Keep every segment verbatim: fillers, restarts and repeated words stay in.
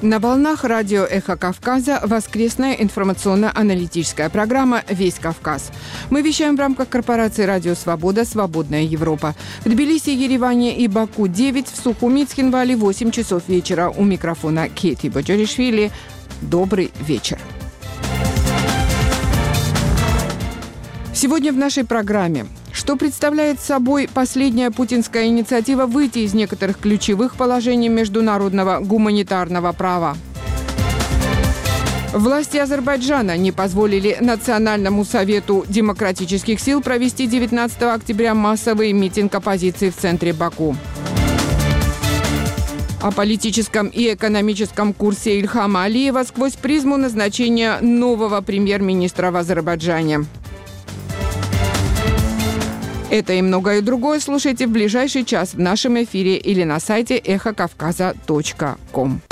На волнах радио «Эхо Кавказа» воскресная информационно-аналитическая программа «Весь Кавказ». Мы вещаем в рамках корпорации «Радио Свобода. Свободная Европа». В Тбилиси, Ереване и Баку девять, в Сухуми, Цхинвале восемь часов вечера. У микрофона Кейти Боджоришвили. Добрый вечер. Сегодня в нашей программе: что представляет собой последняя путинская инициатива выйти из некоторых ключевых положений международного гуманитарного права? Власти Азербайджана не позволили Национальному совету демократических сил провести девятнадцатого октября массовый митинг оппозиции в центре Баку. О политическом и экономическом курсе Ильхама Алиева сквозь призму назначения нового премьер-министра в Азербайджане. Это и многое другое слушайте в ближайший час в нашем эфире или на сайте эхо кавказа точка ком.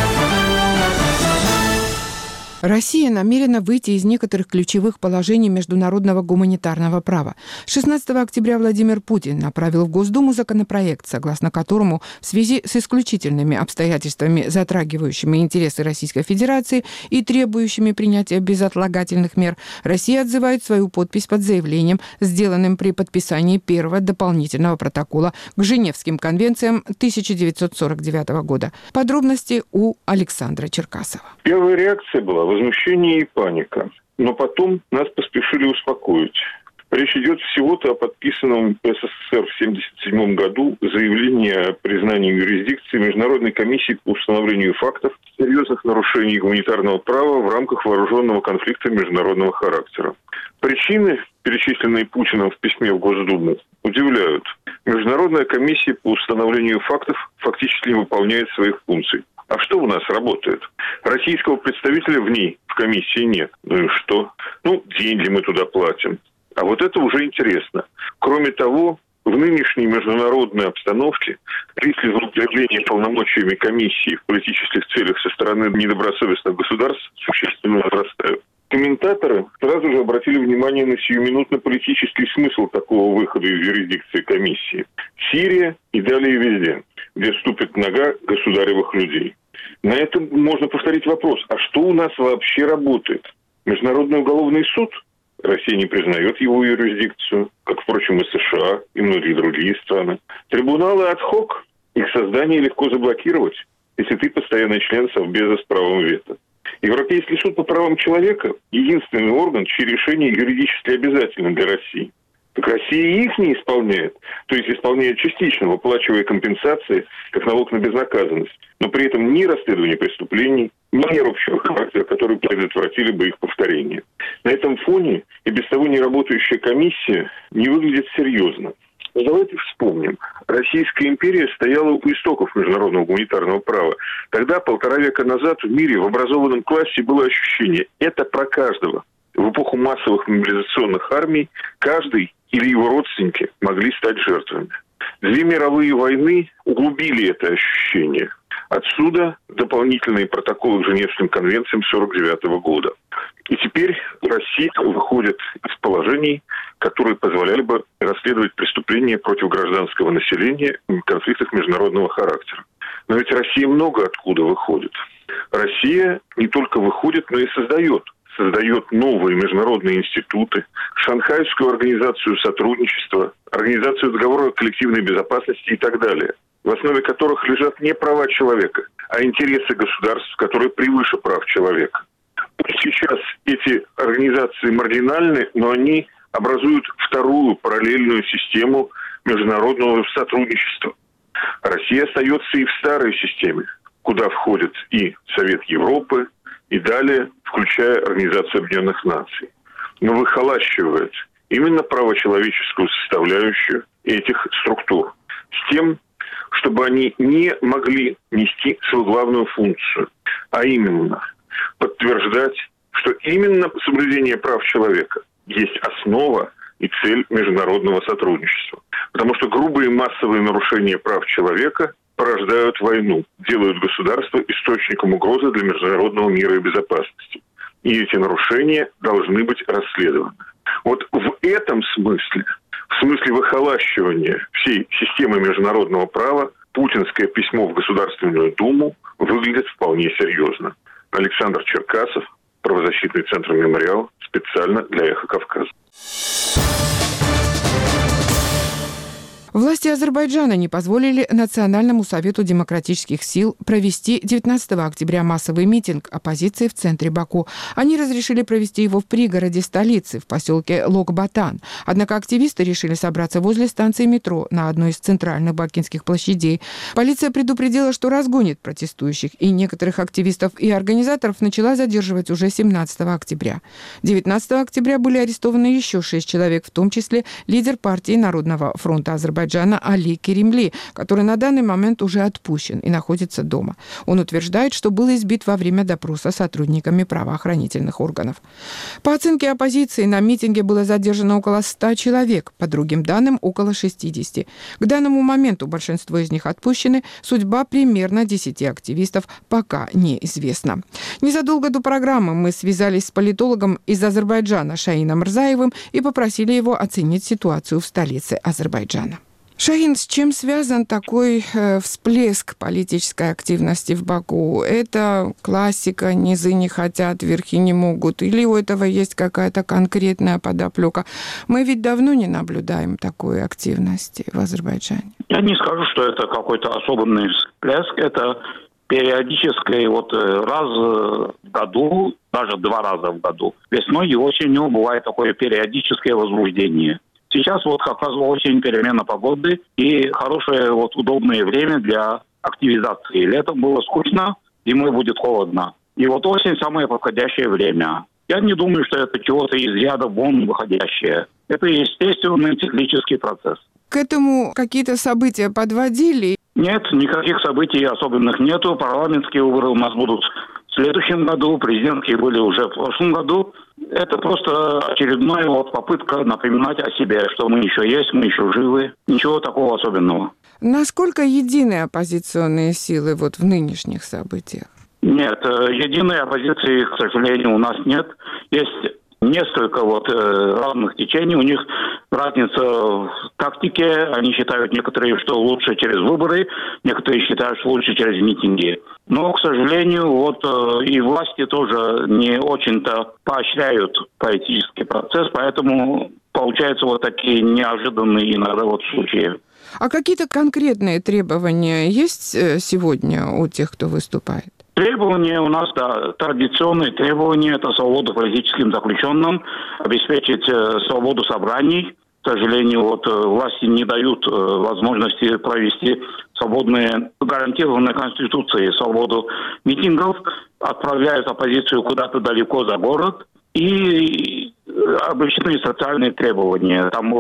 Россия намерена выйти из некоторых ключевых положений международного гуманитарного права. шестнадцатого октября Владимир Путин направил в Госдуму законопроект, согласно которому в связи с исключительными обстоятельствами, затрагивающими интересы Российской Федерации и требующими принятия безотлагательных мер, Россия отзывает свою подпись под заявлением, сделанным при подписании первого дополнительного протокола к Женевским конвенциям тысяча девятьсот сорок девятого года. Подробности у Александра Черкасова. Первая реакция была возмущение и паника. Но потом нас поспешили успокоить. Речь идет всего-то о подписанном СССР в семьдесят седьмом году заявлении о признании юрисдикции Международной комиссии по установлению фактов серьезных нарушений гуманитарного права в рамках вооруженного конфликта международного характера. Причины, перечисленные Путиным в письме в Госдуму, удивляют. Международная комиссия по установлению фактов фактически не выполняет своих функций. А что у нас работает? Российского представителя в ней, в комиссии, нет. Ну и что? Ну, деньги мы туда платим. А вот это уже интересно. Кроме того, в нынешней международной обстановке риски злоупотребления полномочиями комиссии в политических целях со стороны недобросовестных государств существенно возрастают. Комментаторы сразу же обратили внимание на сиюминутно-политический смысл такого выхода из юрисдикции комиссии. Сирия и далее везде, где ступит нога государевых людей. На этом можно повторить вопрос: а что у нас вообще работает? Международный уголовный суд? Россия не признает его юрисдикцию, как, впрочем, и США, и многие другие страны. Трибуналы ад-хок, их создание легко заблокировать, если ты постоянный член Совбеза с правом вето. Европейский суд по правам человека – единственный орган, чьи решения юридически обязательны для России. Так Россия их не исполняет, то есть исполняет частично, выплачивая компенсации, как налог на безнаказанность, но при этом ни расследование преступлений, ни мер общего характера, которые предотвратили бы их повторение. На этом фоне и без того неработающая комиссия не выглядит серьезно. Но давайте вспомним. Российская империя стояла у истоков международного гуманитарного права. Тогда, полтора века назад, в мире, в образованном классе было ощущение – это про каждого. В эпоху массовых мобилизационных армий каждый или его родственники могли стать жертвами. Две мировые войны углубили это ощущение. Отсюда дополнительные протоколы к Женевским конвенциям сорок девятого года. И теперь Россия выходит из положений, которые позволяли бы расследовать преступления против гражданского населения в конфликтах международного характера. Но ведь Россия много откуда выходит. Россия не только выходит, но и создает. Создает новые международные институты, Шанхайскую организацию сотрудничества, Организацию договора о коллективной безопасности и так далее, в основе которых лежат не права человека, а интересы государств, которые превыше прав человека. Сейчас эти организации маргинальны, но они образуют вторую параллельную систему международного сотрудничества. Россия остается и в старой системе, куда входит и Совет Европы, и далее, включая Организацию Объединенных Наций. Но выхолащивает именно правочеловеческую составляющую этих структур с тем, чтобы они не могли нести свою главную функцию, а именно подтверждать, что именно соблюдение прав человека есть основа и цель международного сотрудничества. Потому что грубые массовые нарушения прав человека порождают войну, делают государство источником угрозы для международного мира и безопасности. И эти нарушения должны быть расследованы. Вот в этом смысле, в смысле выхолащивания всей системы международного права, путинское письмо в Государственную Думу выглядят вполне серьезно. Александр Черкасов, правозащитный центр «Мемориал», специально для «Эхо Кавказа». Власти Азербайджана не позволили Национальному совету демократических сил провести девятнадцатого октября массовый митинг оппозиции в центре Баку. Они разрешили провести его в пригороде столицы, в поселке Лок-Батан. Однако активисты решили собраться возле станции метро на одной из центральных бакинских площадей. Полиция предупредила, что разгонит протестующих, и некоторых активистов и организаторов начала задерживать уже семнадцатого октября. девятнадцатого октября были арестованы еще шесть человек, в том числе лидер партии Народного фронта Азербайджана Али Керимли, который на данный момент уже отпущен и находится дома. Он утверждает, что был избит во время допроса сотрудниками правоохранительных органов. По оценке оппозиции, на митинге было задержано около ста человек, по другим данным около шестидесяти. К данному моменту большинство из них отпущены, судьба примерно десяти активистов пока неизвестна. Незадолго до программы мы связались с политологом из Азербайджана Шаином Рзаевым и попросили его оценить ситуацию в столице Азербайджана. Шаин, с чем связан такой э, всплеск политической активности в Баку? Это классика, низы не хотят, верхи не могут? Или у этого есть какая-то конкретная подоплека? Мы ведь давно не наблюдаем такой активности в Азербайджане. Я не скажу, что это какой-то особенный всплеск. Это периодически вот раз в году, даже два раза в году, весной и осенью бывает такое периодическое возбуждение. Сейчас вот как раз осень, перемена погоды и хорошее вот удобное время для активизации. Летом было скучно, зимой будет холодно. И вот осень самое подходящее время. Я не думаю, что это чего-то из ряда вон выходящее. Это естественный циклический процесс. К этому какие-то события подводили? Нет, никаких событий особенных нету. Парламентские выборы у нас будут в следующем году, президентские были уже в прошлом году. Это просто очередная вот попытка напоминать о себе, что мы еще есть, мы еще живы. Ничего такого особенного. Насколько едины оппозиционные силы вот в нынешних событиях? Нет, единой оппозиции, к сожалению, у нас нет. Есть несколько вот разных течений, у них разница в тактике. Они считают некоторые, что лучше через выборы, некоторые считают, что лучше через митинги. Но, к сожалению, вот и власти тоже не очень-то поощряют политический процесс, поэтому получаются вот такие неожиданные иногда вот случаи. А какие-то конкретные требования есть сегодня у тех, кто выступает? Требования у нас, да, традиционные требования – это свобода политическим заключенным, обеспечить э, свободу собраний. К сожалению, вот э, власти не дают э, возможности провести свободные, гарантированные Конституцией свободу митингов, отправляют оппозицию куда-то далеко за город. И обычные социальные требования, там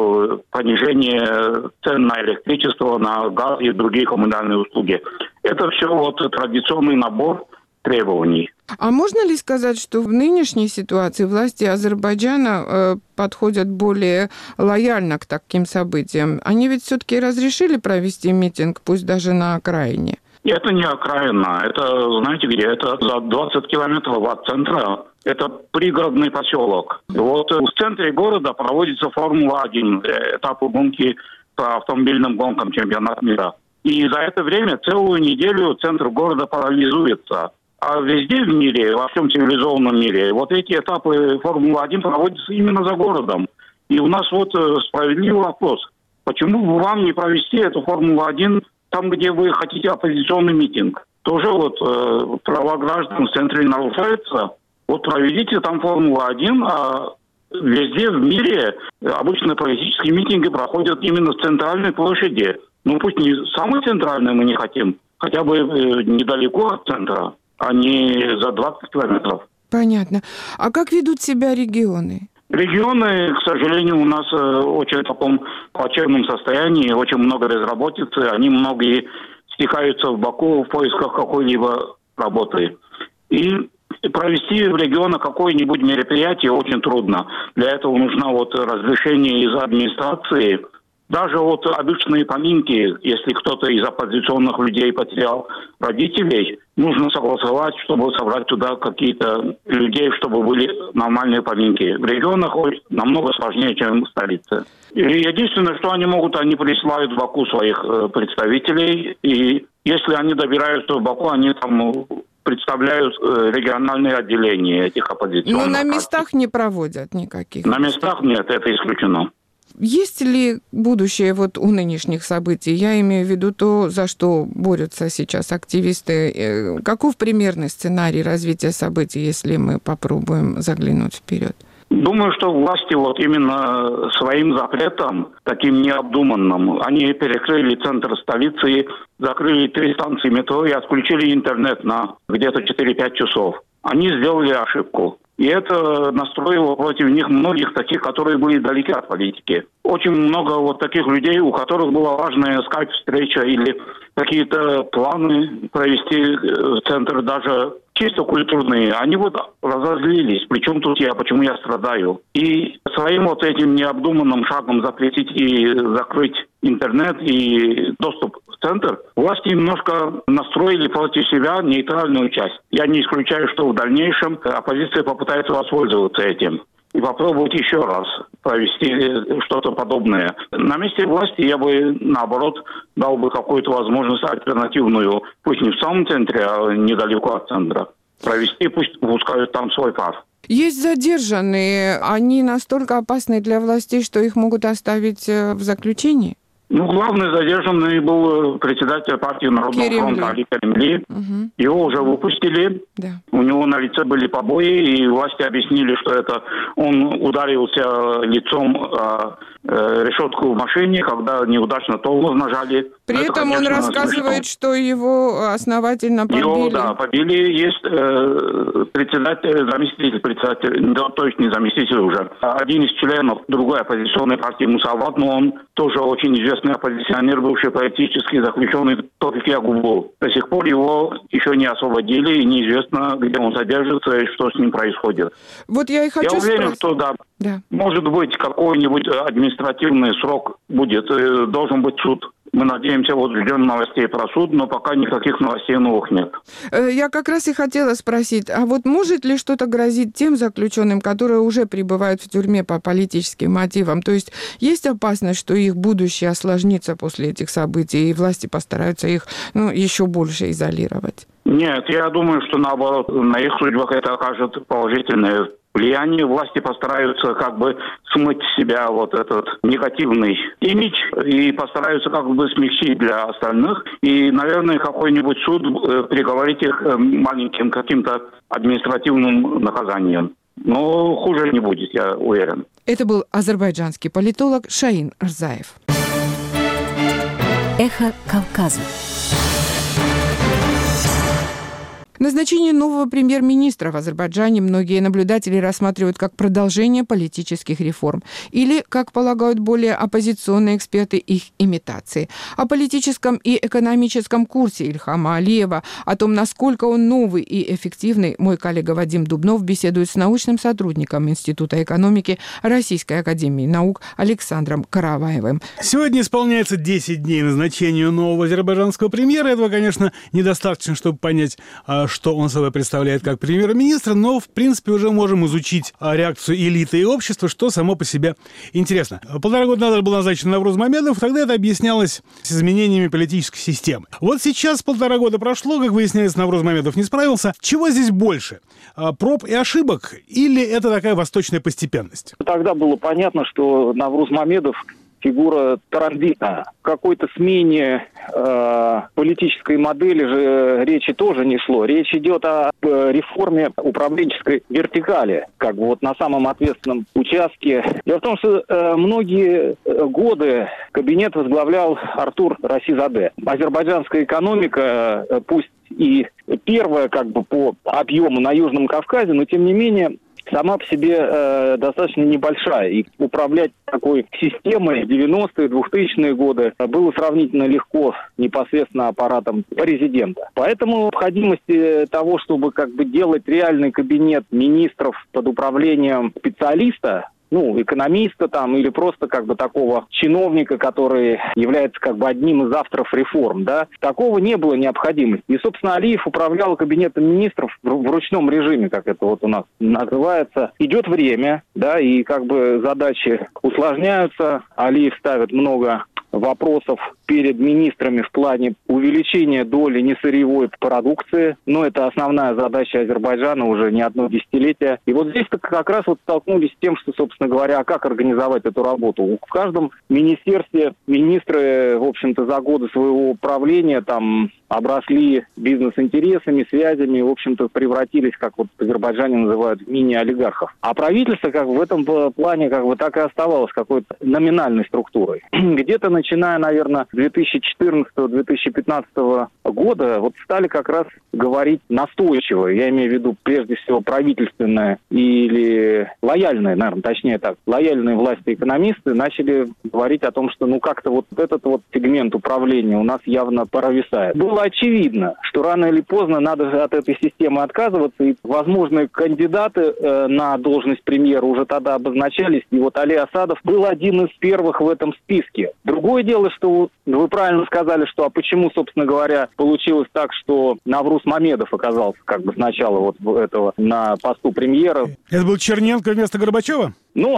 понижение цен на электричество, на газ и другие коммунальные услуги. Это все вот традиционный набор требований. А можно ли сказать, что в нынешней ситуации власти Азербайджана э, подходят более лояльно к таким событиям? Они ведь все-таки разрешили провести митинг, пусть даже на окраине? Это не окраина, это, знаете где, это за двадцать километров от центра. Это пригородный поселок. Вот в центре города проводится Формула один, этап гонки по автомобильным гонкам чемпионата мира. И за это время целую неделю центр города парализуется. А везде в мире, во всем цивилизованном мире, вот эти этапы Формулы один проводятся именно за городом. И у нас вот справедливый вопрос. Почему вам не провести эту Формулу один там, где вы хотите оппозиционный митинг? Тоже вот э, права граждан в центре нарушаются. Вот проведите там Формулу один, а везде в мире обычно политические митинги проходят именно в центральной площади. Ну пусть не самый центральный мы не хотим, хотя бы э, недалеко от центра, а не за двадцать километров. Понятно. А как ведут себя регионы? Регионы, к сожалению, у нас э, очень в таком плачевном состоянии, очень много безработицы, они многие стекаются в Баку в поисках какой-либо работы. И провести в регионах какое-нибудь мероприятие очень трудно. Для этого нужно вот разрешение из администрации. Даже вот обычные поминки, если кто-то из оппозиционных людей потерял родителей, нужно согласовать, чтобы собрать туда какие-то людей, чтобы были нормальные поминки. В регионах намного сложнее, чем в столице. И единственное, что они могут, они присылают в Баку своих представителей, и Если они добираются в Баку, они там представляют региональные отделения этих оппозиционных. Но на местах не проводят никаких. На местах нет, это исключено. Есть ли будущее вот у нынешних событий? Я имею в виду то, за что борются сейчас активисты. Каков примерный сценарий развития событий, если мы попробуем заглянуть вперед? Думаю, что власти вот именно своим запретом, таким необдуманным, они перекрыли центр столицы, закрыли три станции метро и отключили интернет на где-то четыре-пять часов. Они сделали ошибку. И это настроило против них многих таких, которые были далеки от политики. Очень много вот таких людей, у которых была важная скайп-встреча или какие-то планы провести в центр, даже чисто культурные. Они вот разозлились. Причем тут я, почему я страдаю. И своим вот этим необдуманным шагом запретить и закрыть интернет и доступ в центр, власти немножко настроили против себя нейтральную часть. Я не исключаю, что в дальнейшем оппозиция попытается воспользоваться этим и попробовать еще раз провести что-то подобное. На месте власти я бы, наоборот, дал бы какую-то возможность альтернативную, пусть не в самом центре, а недалеко от центра, провести, пусть пускают там свой пар. Есть задержанные, они настолько опасны для властей, что их могут оставить в заключении? Ну, главный задержанный был председатель партии Народного фронта Али Каримли. Угу. Его уже выпустили. Да. У него на лице были побои, и власти объяснили, что это он ударился лицом о решетку в машине, когда неудачно тормоз нажали. При это, этом конечно, он рассказывает, смешно. что его основательно побили. Его, да, побили. Есть э, председатель, заместитель председателя, да, то есть не заместитель уже. Один из членов другой оппозиционной партии Мусават, но он тоже очень известный оппозиционер, бывший политический заключенный Тофик Ягубу. До сих пор его еще не освободили, и неизвестно, где он содержится и что с ним происходит. Вот я и хочу Я уверен, спросить. что да, да. Может быть, какой-нибудь административный срок будет. Должен быть суд. Мы надеемся, вот ждем новостей про суд, но пока никаких новостей новых нет. Я как раз и хотела спросить, а вот может ли что-то грозить тем заключенным, которые уже пребывают в тюрьме по политическим мотивам? То есть есть опасность, что их будущее осложнится после этих событий, и власти постараются их ну, еще больше изолировать? Нет, я думаю, что наоборот, на их судьбах это окажет положительное влияние. Власти постараются как бы смыть с себя вот этот негативный имидж и постараются как бы смягчить для остальных. И, наверное, какой-нибудь суд э, приговорить их э, маленьким каким-то административным наказанием. Но хуже не будет, я уверен. Это был азербайджанский политолог Шаин Рзаев. Эхо Кавказа. Назначение нового премьер-министра в Азербайджане многие наблюдатели рассматривают как продолжение политических реформ или, как полагают более оппозиционные эксперты, их имитации. О политическом и экономическом курсе Ильхама Алиева, о том, насколько он новый и эффективный, мой коллега Вадим Дубнов беседует с научным сотрудником Института экономики Российской академии наук Александром Караваевым. Сегодня исполняется десять дней назначению нового азербайджанского премьера. Этого, конечно, недостаточно, чтобы понять, что он собой представляет как премьер-министр, но, в принципе, уже можем изучить реакцию элиты и общества, что само по себе интересно. Полтора года назад был назначен Навруз Мамедов, тогда это объяснялось с изменениями политической системы. Вот сейчас полтора года прошло, как выясняется, Навруз Мамедов не справился. Чего здесь больше? Проб и ошибок или это такая восточная постепенность? Тогда было понятно, что Навруз Мамедов фигура транзитная. В какой-то смене э, политической модели же речи тоже не шло. Речь идет о э, реформе управленческой вертикали, как бы вот на самом ответственном участке. Дело в том, что э, многие годы кабинет возглавлял Артур Расизаде. Азербайджанская экономика, э, пусть и первая как бы по объему на Южном Кавказе, но тем не менее сама по себе э, достаточно небольшая. И управлять такой системой в девяностые, двухтысячные годы было сравнительно легко непосредственно аппаратом президента. Поэтому необходимости того, чтобы как бы делать реальный кабинет министров под управлением специалиста, ну, экономиста там, или просто как бы такого чиновника, который является как бы одним из авторов реформ, да, такого не было необходимости. И, собственно, Алиев управлял кабинетом министров в, в ручном режиме, как это вот у нас называется. Идет время, да, и как бы задачи усложняются. Алиев ставит много вопросов перед министрами в плане увеличения доли несырьевой продукции. Но это основная задача Азербайджана уже не одно десятилетие. И вот здесь как раз вот столкнулись с тем, что, собственно говоря, а как организовать эту работу. В каждом министерстве министры, в общем-то, за годы своего правления там обросли бизнес-интересами, связями, в общем-то, превратились, как вот в Азербайджане называют, в мини-олигархов. А правительство как бы в этом плане как бы так и оставалось какой-то номинальной структурой. Где-то начиная, наверное, с две тысячи четырнадцатого - две тысячи пятнадцатого года вот стали как раз говорить настойчиво, я имею в виду прежде всего правительственное или лояльные, наверное, точнее так, лояльные власти-экономисты начали говорить о том, что ну как-то вот этот вот сегмент управления у нас явно провисает. Было очевидно, что рано или поздно надо от этой системы отказываться, и возможные кандидаты э, на должность премьера уже тогда обозначались, и вот Али Асадов был один из первых в этом списке. Другое дело, что вы правильно сказали, что а почему, собственно говоря, получилось так, что Навруз Мамедов оказался как бы сначала вот этого на посту премьера. Это был Черненко вместо Горбачева? Ну,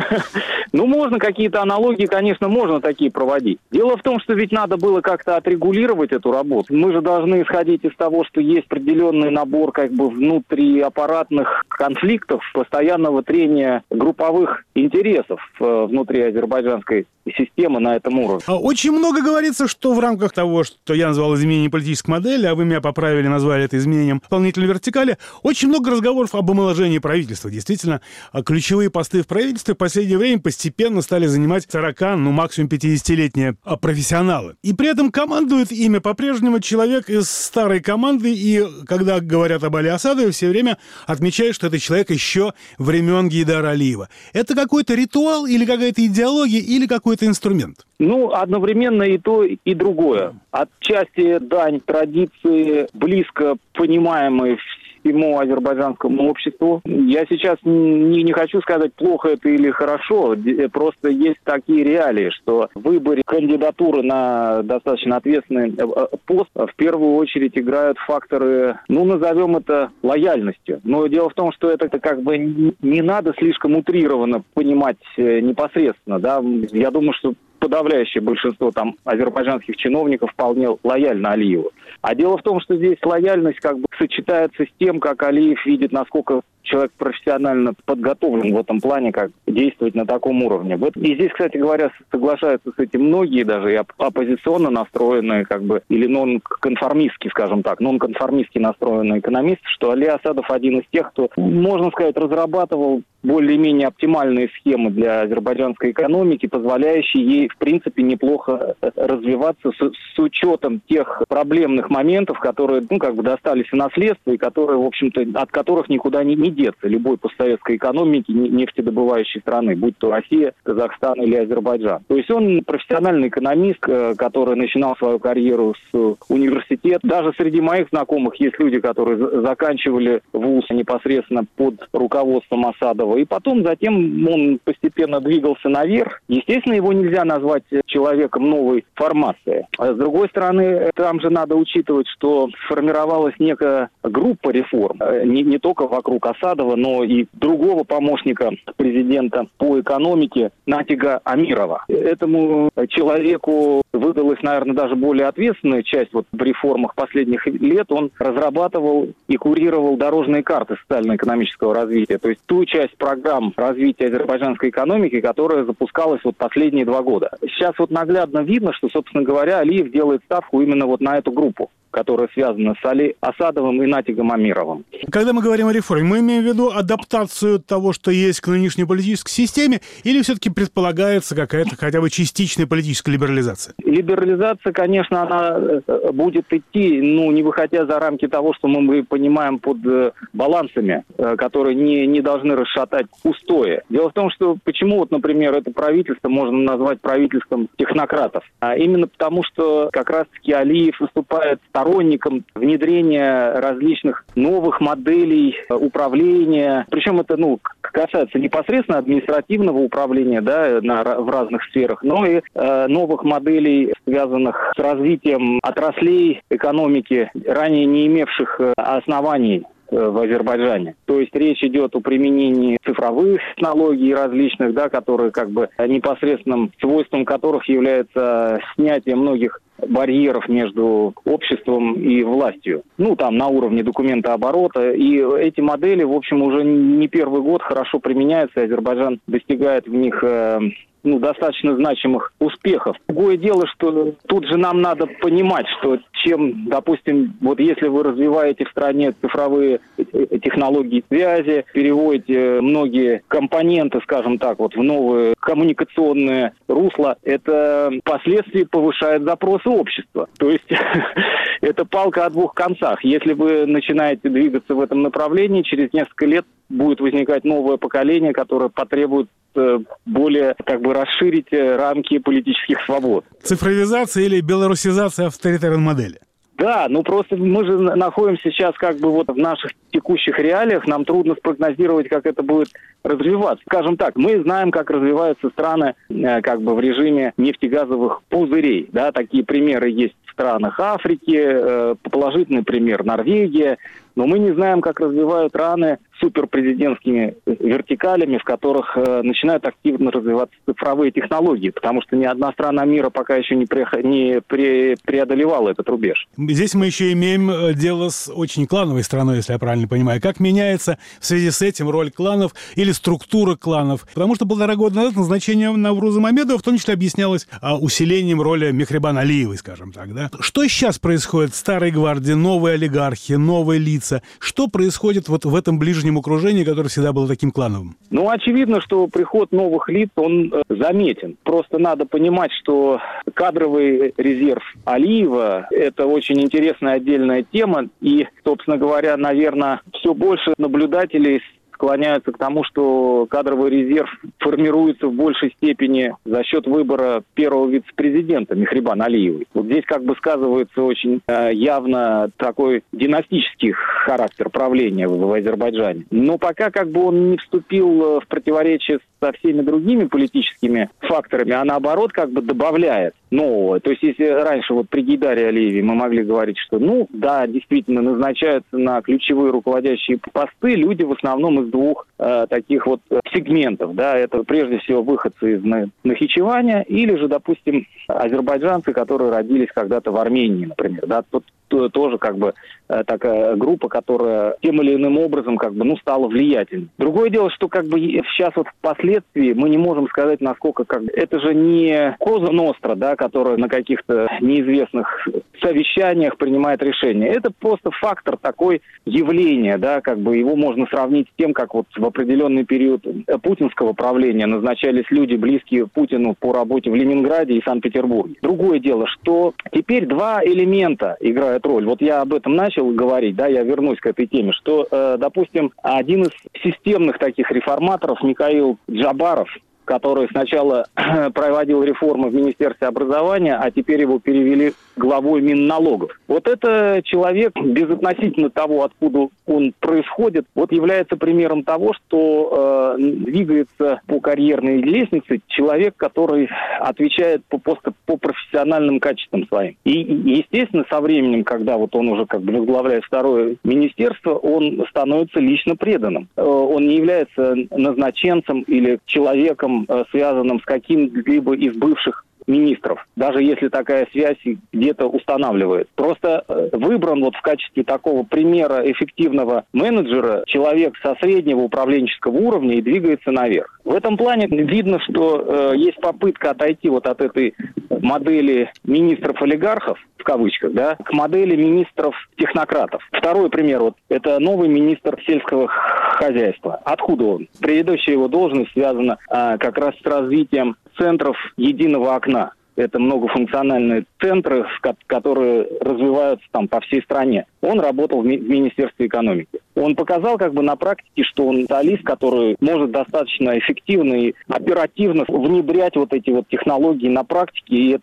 ну, можно какие-то аналогии, конечно, можно такие проводить. Дело в том, что ведь надо было как-то отрегулировать эту работу. Мы же должны исходить из того, что есть определенный набор как бы внутриаппаратных конфликтов, постоянного трения групповых интересов внутри азербайджанской системы на этом уровне. Очень много говорится, что в рамках того, что я назвал изменением политической модели, а вы меня поправили, назвали это изменением дополнительной вертикали, очень много разговоров об омоложении правительства. Действительно, ключевые посты в правительстве в последнее время постепенно стали занимать сорок, ну максимум пятидесятилетние профессионалы. И при этом командует ими по-прежнему человек из старой команды, и когда говорят об Али Асадове, все время отмечают, что это человек еще времен Гейдара Алиева. Это какой-то ритуал или какая-то идеология, или какой-то инструмент? Ну, одновременно и то, и другое. Отчасти дань традиции, близко понимаемой всему азербайджанскому обществу. Я сейчас не, не хочу сказать, плохо это или хорошо, просто есть такие реалии, что в выборе кандидатуры на достаточно ответственный пост в первую очередь играют факторы, ну, назовем это лояльностью. Но дело в том, что это как бы не надо слишком утрированно понимать непосредственно, да. Я думаю, что подавляющее большинство там азербайджанских чиновников вполне лояльно Алиеву. А дело в том, что здесь лояльность как бы сочетается с тем, как Алиев видит, насколько человек профессионально подготовлен в этом плане, как действовать на таком уровне. И здесь, кстати говоря, соглашаются с этим многие, даже и оппозиционно настроенные, как бы, или нон-конформистски, скажем так, нон-конформистски настроенные экономисты, что Али Асадов один из тех, кто, можно сказать, разрабатывал более-менее оптимальные схемы для азербайджанской экономики, позволяющие ей, в принципе, неплохо развиваться с, с учетом тех проблемных моментов, которые, ну, как бы достались в наследство и которые, в общем-то, от которых никуда не, не деться любой постсоветской экономики нефтедобывающей страны, будь то Россия, Казахстан или Азербайджан. То есть он профессиональный экономист, который начинал свою карьеру с университета. Даже среди моих знакомых есть люди, которые заканчивали вуз непосредственно под руководством Асадова. И потом, затем он постепенно двигался наверх. Естественно, его нельзя назвать человеком новой формации. А с другой стороны, там же надо учитывать, что сформировалась некая группа реформ. Не, не только вокруг Асадова, но и другого помощника президента по экономике Натига Амирова. Этому человеку выдалась, наверное, даже более ответственная часть вот в реформах последних лет. Он разрабатывал и курировал дорожные карты социально-экономического развития. То есть ту часть программ развития азербайджанской экономики, которая запускалась вот последние два года. Сейчас вот наглядно видно, что, собственно говоря, Алиев делает ставку именно вот на эту группу, которая связана с Али Асадовым и Натигом Амировым. Когда мы говорим о реформе, мы имеем в виду адаптацию того, что есть к нынешней политической системе, или все-таки предполагается какая-то хотя бы частичная политическая либерализация? Либерализация, конечно, она будет идти, ну, не выходя за рамки того, что мы понимаем под балансами, которые не, не должны расшатать устои. Дело в том, что почему, вот, например, это правительство можно назвать правительством технократов? А именно потому, что как раз-таки Алиев выступает сторонником внедрения различных новых моделей управления. Причем это, ну, касается непосредственно административного управления, да, на, в разных сферах, но и э, новых моделей, связанных с развитием отраслей экономики, ранее не имевших оснований в Азербайджане. То есть речь идет о применении цифровых технологий различных, да, которые как бы непосредственным свойством которых является снятие многих барьеров между обществом и властью. Ну, там, на уровне документооборота. И эти модели, в общем, уже не первый год хорошо применяются, и Азербайджан достигает в них э, ну, достаточно значимых успехов. Другое дело, что тут же нам надо понимать, что чем, допустим, вот если вы развиваете в стране цифровые технологии связи, переводите многие компоненты, скажем так, вот в новые коммуникационные русла, это впоследствии повышает запросы общества. То есть это палка о двух концах. Если вы начинаете двигаться в этом направлении, через несколько лет будет возникать новое поколение, которое потребует более, как бы, расширить рамки политических свобод. Цифровизация или белорусизация авторитарной модели? Да, ну просто мы же находимся сейчас как бы вот в наших текущих реалиях, нам трудно спрогнозировать, как это будет развиваться. Скажем так, мы знаем, как развиваются страны как бы в режиме нефтегазовых пузырей. Да, такие примеры есть в странах Африки, положительный пример Норвегия, но мы не знаем, как развивают страны суперпрезидентскими вертикалями, в которых э, начинают активно развиваться цифровые технологии, потому что ни одна страна мира пока еще не, прех... не пре... преодолевала этот рубеж. Здесь мы еще имеем дело с очень клановой страной, если я правильно понимаю. Как меняется в связи с этим роль кланов или структура кланов? Потому что полтора года назад назначение Навруза Мамедова в том числе объяснялось а, усилением роли Мехрибан Алиевой, скажем так. Да? Что сейчас происходит в Старой Гвардии, новые олигархи, новые лица? Что происходит вот в этом ближнем окружении, которое всегда было таким клановым? Ну, очевидно, что приход новых лиц, он э, заметен. Просто надо понимать, что кадровый резерв Алиева – это очень интересная отдельная тема. И, собственно говоря, наверное, все больше наблюдателей склоняются к тому, что кадровый резерв формируется в большей степени за счет выбора первого вице-президента Мехрибан Алиевой. Вот здесь как бы сказывается очень э, явно такой династический характер правления в, в Азербайджане. Но пока как бы он не вступил в противоречие со всеми другими политическими факторами, а наоборот как бы добавляет нового. То есть если раньше вот при Гейдаре Алиеве мы могли говорить, что ну да, действительно назначаются на ключевые руководящие посты люди в основном из двух э, таких вот сегментов. Да, это прежде всего выходцы из Нахичеваня или же, допустим, азербайджанцы, которые родились когда-то в Армении, например. Да, тут тоже как бы такая группа, которая тем или иным образом как бы, ну, стала влиятельной. Другое дело, что как бы сейчас вот впоследствии мы не можем сказать, насколько как бы это же не Коза Ностра, да, которая на каких-то неизвестных совещаниях принимает решения. Это просто фактор такой явления, да, как бы его можно сравнить с тем, как вот в определенный период путинского правления назначались люди, близкие Путину по работе в Ленинграде и Санкт-Петербурге. Другое дело, что теперь два элемента играют роль. Вот я об этом начал говорить, да, я вернусь к этой теме, что, э, допустим, один из системных таких реформаторов, Михаил Джабаров, который сначала проводил реформы в Министерстве образования, а теперь его перевели главой Минналогов. Вот это человек, безотносительно того, откуда он происходит, вот является примером того, что э, двигается по карьерной лестнице человек, который отвечает по, просто по профессиональным качествам своим. И, естественно, со временем, когда вот он уже как бы возглавляет второе министерство, он становится лично преданным. Э, он не является назначенцем или человеком, связанным с каким-либо из бывших министров, даже если такая связь где-то устанавливает. Просто выбран вот в качестве такого примера эффективного менеджера человек со среднего управленческого уровня и двигается наверх. В этом плане видно, что э, есть попытка отойти вот от этой модели министров-олигархов, в кавычках, да, к модели министров-технократов. Второй пример, вот, это новый министр сельского хозяйства. Откуда он? Предыдущая его должность связана э, как раз с развитием центров единого окна. Это многофункциональные центры, которые развиваются там по всей стране. Он работал в, ми- в Министерстве экономики. Он показал как бы на практике, что он специалист, который может достаточно эффективно и оперативно внедрять вот эти вот технологии на практике. И это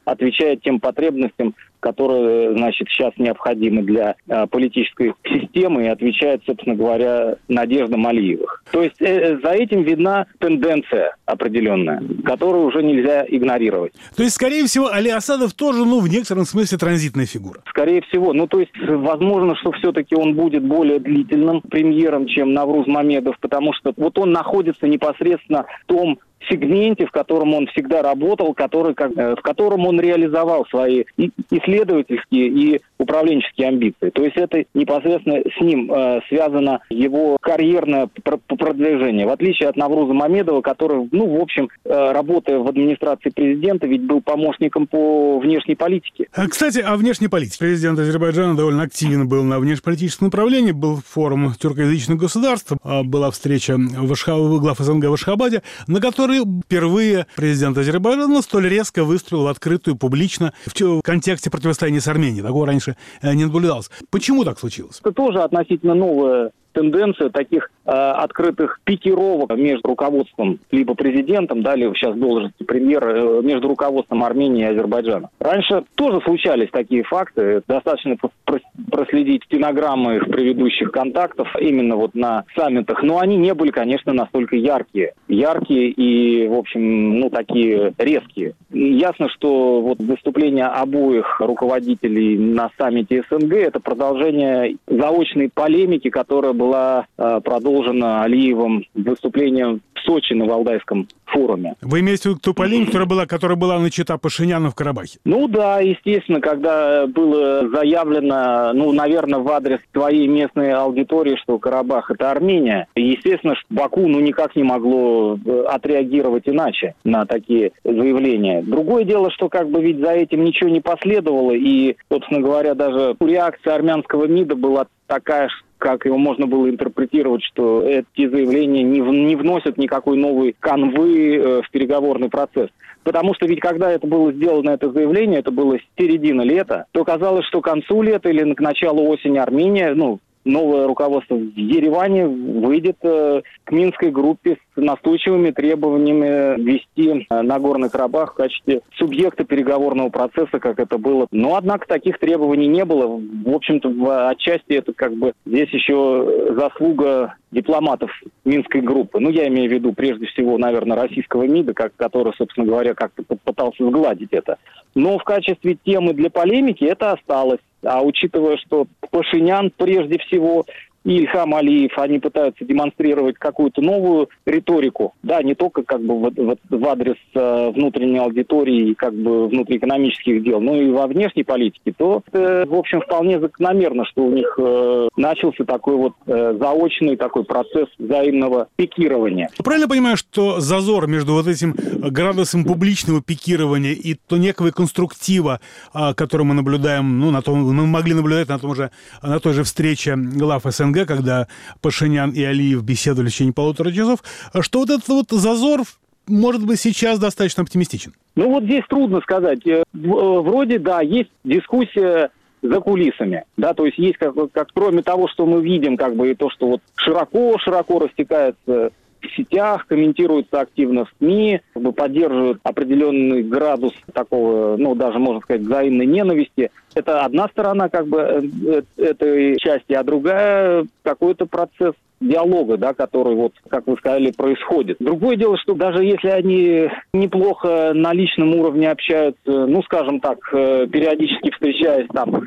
отвечает тем потребностям, которые, значит, сейчас необходимы для э, политической системы, и отвечает, собственно говоря, надеждам Алиевых. То есть э, за этим видна тенденция определенная, которую уже нельзя игнорировать. То есть, скорее всего, Али Асадов тоже, ну, в некотором смысле транзитная фигура? Скорее всего. Ну, то есть, возможно, что все-таки он будет более длительным премьером, чем Навруз Мамедов, потому что вот он находится непосредственно в том сегменте, в котором он всегда работал, который, как, в котором он реализовал свои и исследовательские и управленческие амбиции. То есть это непосредственно с ним э, связано его карьерное пр- продвижение. В отличие от Навруза Мамедова, который, ну, в общем, э, работая в администрации президента, ведь был помощником по внешней политике. Кстати, о внешней политике. Президент Азербайджана довольно активен был на внешнеполитическом направлении. Был форум тюркоязычных государств, была встреча в Ашха... глав СНГ в Ашхабаде, на которой впервые президент Азербайджана столь резко выступил в открытую, публично, в контексте противостояния с Арменией. Такого раньше не наблюдалось. Почему так случилось? Это тоже относительно новая тенденция таких э, открытых пикировок между руководством, либо президентом, да, либо сейчас должности премьера, э, между руководством Армении и Азербайджана. Раньше тоже случались такие факты. Достаточно проследить стенограммы их предыдущих контактов именно вот на саммитах. Но они не были, конечно, настолько яркие. Яркие и, в общем, ну, такие резкие. И ясно, что вот выступление обоих руководителей на саммите СНГ – это продолжение заочной полемики, которая была была э, продолжена Алиевым выступлением в Сочи на Валдайском форуме. Вы имеете в виду ту полемику, которая была, которая была начата Пашиняну в Карабахе? Ну да, естественно, когда было заявлено, ну, наверное, в адрес твоей местной аудитории, что Карабах — это Армения, естественно, Баку, ну, никак не могло отреагировать иначе на такие заявления. Другое дело, что как бы ведь за этим ничего не последовало, и, собственно говоря, даже реакция армянского МИДа была такая, как его можно было интерпретировать, что эти заявления не, в, не вносят никакой новой канвы э, в переговорный процесс. Потому что ведь когда это было сделано, это заявление, это было середина лета, то казалось, что к концу лета или к началу осени Армения, ну, новое руководство в Ереване выйдет э, к Минской группе с настойчивыми требованиями ввести э, Нагорный Карабах в качестве субъекта переговорного процесса, как это было. Но, однако, таких требований не было. В общем-то, в, отчасти это как бы здесь еще заслуга дипломатов Минской группы. Ну, я имею в виду, прежде всего, наверное, российского МИДа, как, который, собственно говоря, как-то пытался сгладить это. Но в качестве темы для полемики это осталось. А учитывая, что Пашинян прежде всего и Ильхам Алиев, они пытаются демонстрировать какую-то новую риторику, да, не только как бы в, в, в адрес э, внутренней аудитории и как бы внутриэкономических дел, но и во внешней политике, то, э, в общем, вполне закономерно, что у них э, начался такой вот э, заочный такой процесс взаимного пикирования. Правильно понимаю, что зазор между вот этим градусом публичного пикирования и то некого конструктива, который мы наблюдаем, ну, на том, мы могли наблюдать на том же, на той же встрече глав СНГ, когда Пашинян и Алиев беседовали в течение полутора часов, что вот этот вот зазор может быть сейчас достаточно оптимистичен? Ну вот здесь трудно сказать. Вроде, да, есть дискуссия за кулисами, да, то есть есть как, как кроме того, что мы видим, как бы и то, что вот широко-широко растекается в сетях, комментируется активно в СМИ, как бы поддерживают определенный градус такого, ну, даже, можно сказать, взаимной ненависти. Это одна сторона, как бы, этой части, а другая — какой-то процесс диалога, да, который, вот, как вы сказали, происходит. Другое дело, что даже если они неплохо на личном уровне общаются, ну, скажем так, периодически встречаясь там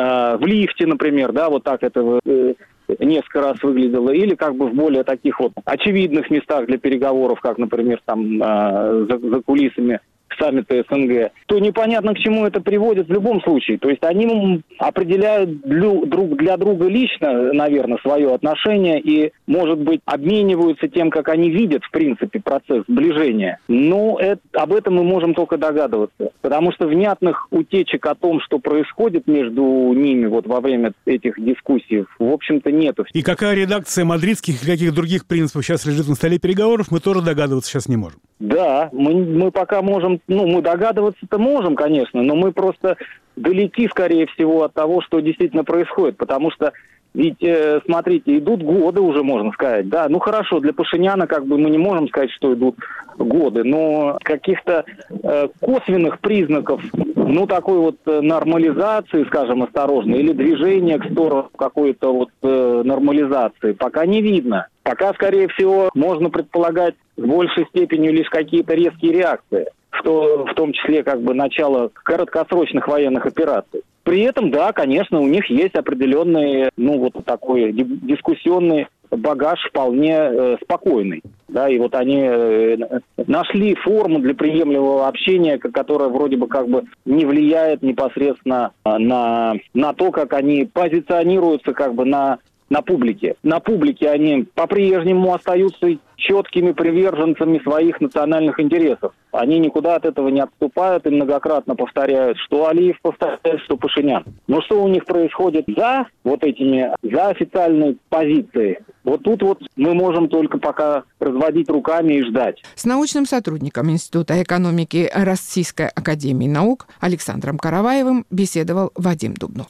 в лифте, например, да, вот так это несколько раз выглядело, или как бы в более таких вот очевидных местах для переговоров, как, например, там за, за кулисами саммита СНГ, то непонятно, к чему это приводит в любом случае. То есть они определяют друг для друга лично, наверное, свое отношение и, может быть, обмениваются тем, как они видят, в принципе, процесс сближения. Но это, об этом мы можем только догадываться. Потому что внятных утечек о том, что происходит между ними вот во время этих дискуссий, в общем-то, нету. И какая редакция мадридских и каких других принципов сейчас лежит на столе переговоров, мы тоже догадываться сейчас не можем. Да, мы, мы пока можем, ну, мы догадываться-то можем, конечно, но мы просто далеки, скорее всего, от того, что действительно происходит, потому что Ведь, э, смотрите, идут годы уже, можно сказать, да. Ну, хорошо, для Пашиняна как бы мы не можем сказать, что идут годы, но каких-то э, косвенных признаков, ну, такой вот э, нормализации, скажем, осторожно, или движения к сторону какой-то вот э, нормализации пока не видно. Пока, скорее всего, можно предполагать с большей степенью лишь какие-то резкие реакции, что в том числе как бы начало краткосрочных военных операций. При этом, да, конечно, у них есть определенный, ну, вот такой дискуссионный багаж вполне э, спокойный. Да, и вот они э, нашли форму для приемлемого общения, которая вроде бы как бы не влияет непосредственно на, на то, как они позиционируются как бы на, на публике. На публике они по-прежнему остаются четкими приверженцами своих национальных интересов. Они никуда от этого не отступают и многократно повторяют, что Алиев повторяет, что Пашинян. Но что у них происходит за вот этими, за официальной позицией? Вот тут вот мы можем только пока разводить руками и ждать. С научным сотрудником Института экономики Российской академии наук Александром Караваевым беседовал Вадим Дубнов.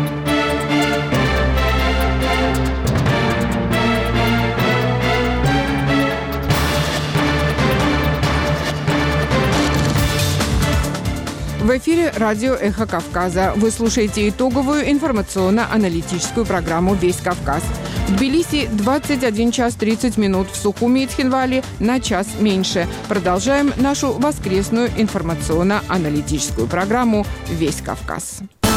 В эфире радио «Эхо Кавказа». Вы слушаете итоговую информационно-аналитическую программу «Весь Кавказ». В Тбилиси двадцать один час тридцать минут, в Сухуми и Тхинвале на час меньше. Продолжаем нашу воскресную информационно-аналитическую программу «Весь Кавказ».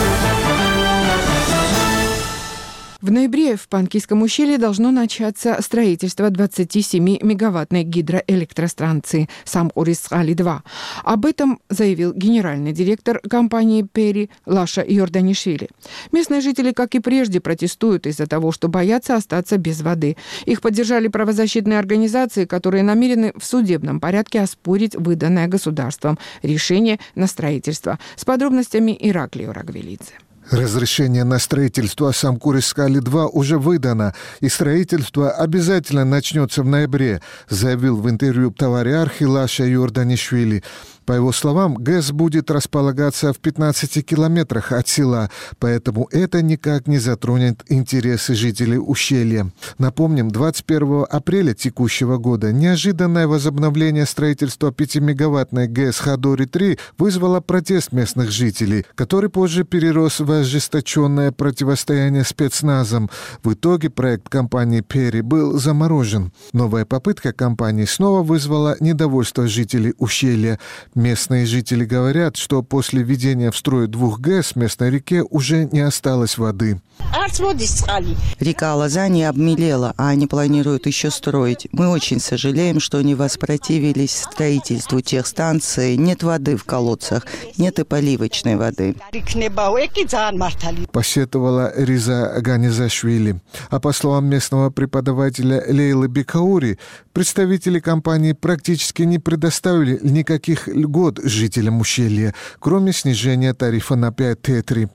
В ноябре в Панкийском ущелье должно начаться строительство двадцатисемимегаваттной гидроэлектростанции Самкурис-Али-два. Об этом заявил генеральный директор компании «Пери» Лаша Йорданишвили. Местные жители, как и прежде, протестуют из-за того, что боятся остаться без воды. Их поддержали правозащитные организации, которые намерены в судебном порядке оспорить выданное государством решение на строительство. С подробностями Ираклий Рагвелидзе. Разрешение на строительство Самкурис-Али-два уже выдано, и строительство обязательно начнется в ноябре, заявил в интервью Тавариархи Лаша Йорданишвили. По его словам, ГЭС будет располагаться в пятнадцати километрах от села, поэтому это никак не затронет интересы жителей ущелья. Напомним, двадцать первого апреля текущего года неожиданное возобновление строительства пятимегаваттной ГЭС Хадори-три вызвало протест местных жителей, который позже перерос в ожесточенное противостояние спецназом. В итоге проект компании «Пери» был заморожен. Новая попытка компании снова вызвала недовольство жителей ущелья. Местные жители говорят, что после введения в строй двух ГЭС в местной реке уже не осталось воды. Река Лазани обмелела, а они планируют еще строить. Мы очень сожалеем, что они воспротивились строительству тех станций. Нет воды в колодцах, нет и поливочной воды. Посетовала Риза Ганизашвили. А по словам местного преподавателя Лейлы Бекаури, представители компании практически не предоставили никаких льгот жителям ущелья, кроме снижения тарифа на пять тетри.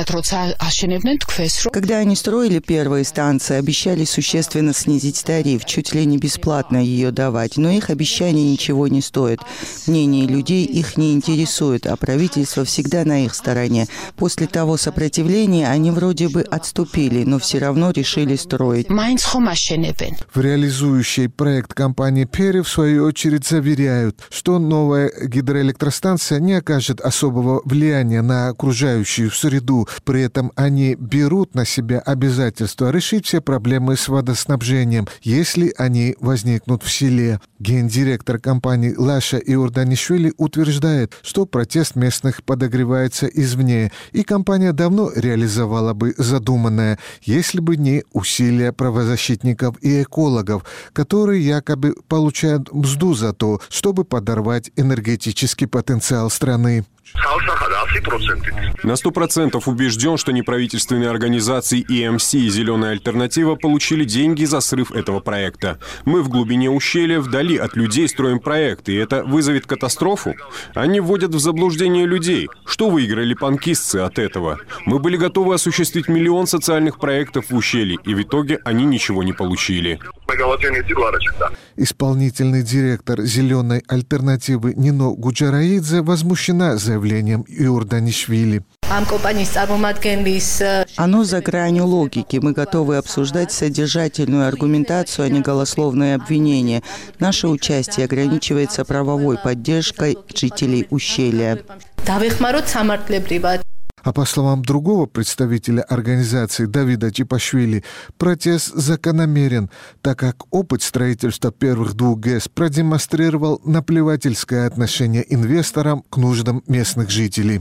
Когда они строили первые станции, обещали существенно снизить тариф, чуть ли не бесплатно ее давать, но их обещания ничего не стоят. Мнение людей их не интересует, а правительство всегда на их стороне. После того сопротивления они вроде бы отступили, но все равно решили строить. В реализующей проект компании «Пери» в свою очередь заверяют, что новая гидроэлектростанция не окажет особого влияния на окружающую среду. При этом они берут на себя обязательство решить все проблемы с водоснабжением, если они возникнут в селе. Гендиректор компании Лаша Йорданишвили утверждает, что протест местных подогревается извне, и компания давно реализовала бы задуманное, если бы не усилия правозащитников и экологов, которые якобы получают мзду за то, чтобы подорвать энергетический потенциал страны. На сто процентов убежден, что неправительственные организации и эм си и «Зеленая альтернатива» получили деньги за срыв этого проекта. Мы в глубине ущелья, вдали от людей, строим проект, и это вызовет катастрофу. Они вводят в заблуждение людей. Что выиграли панкистцы от этого? Мы были готовы осуществить миллион социальных проектов в ущелье, и в итоге они ничего не получили. Исполнительный директор «Зеленой альтернативы» Нино Гуджараидзе возмущена заявлением заявлением Иорданишвили. Оно за гранью логики. Мы готовы обсуждать содержательную аргументацию, а не голословные обвинения. Наше участие ограничивается правовой поддержкой жителей ущелья. А по словам другого представителя организации Давида Чипашвили, протест закономерен, так как опыт строительства первых двух ГЭС продемонстрировал наплевательское отношение инвесторам к нуждам местных жителей.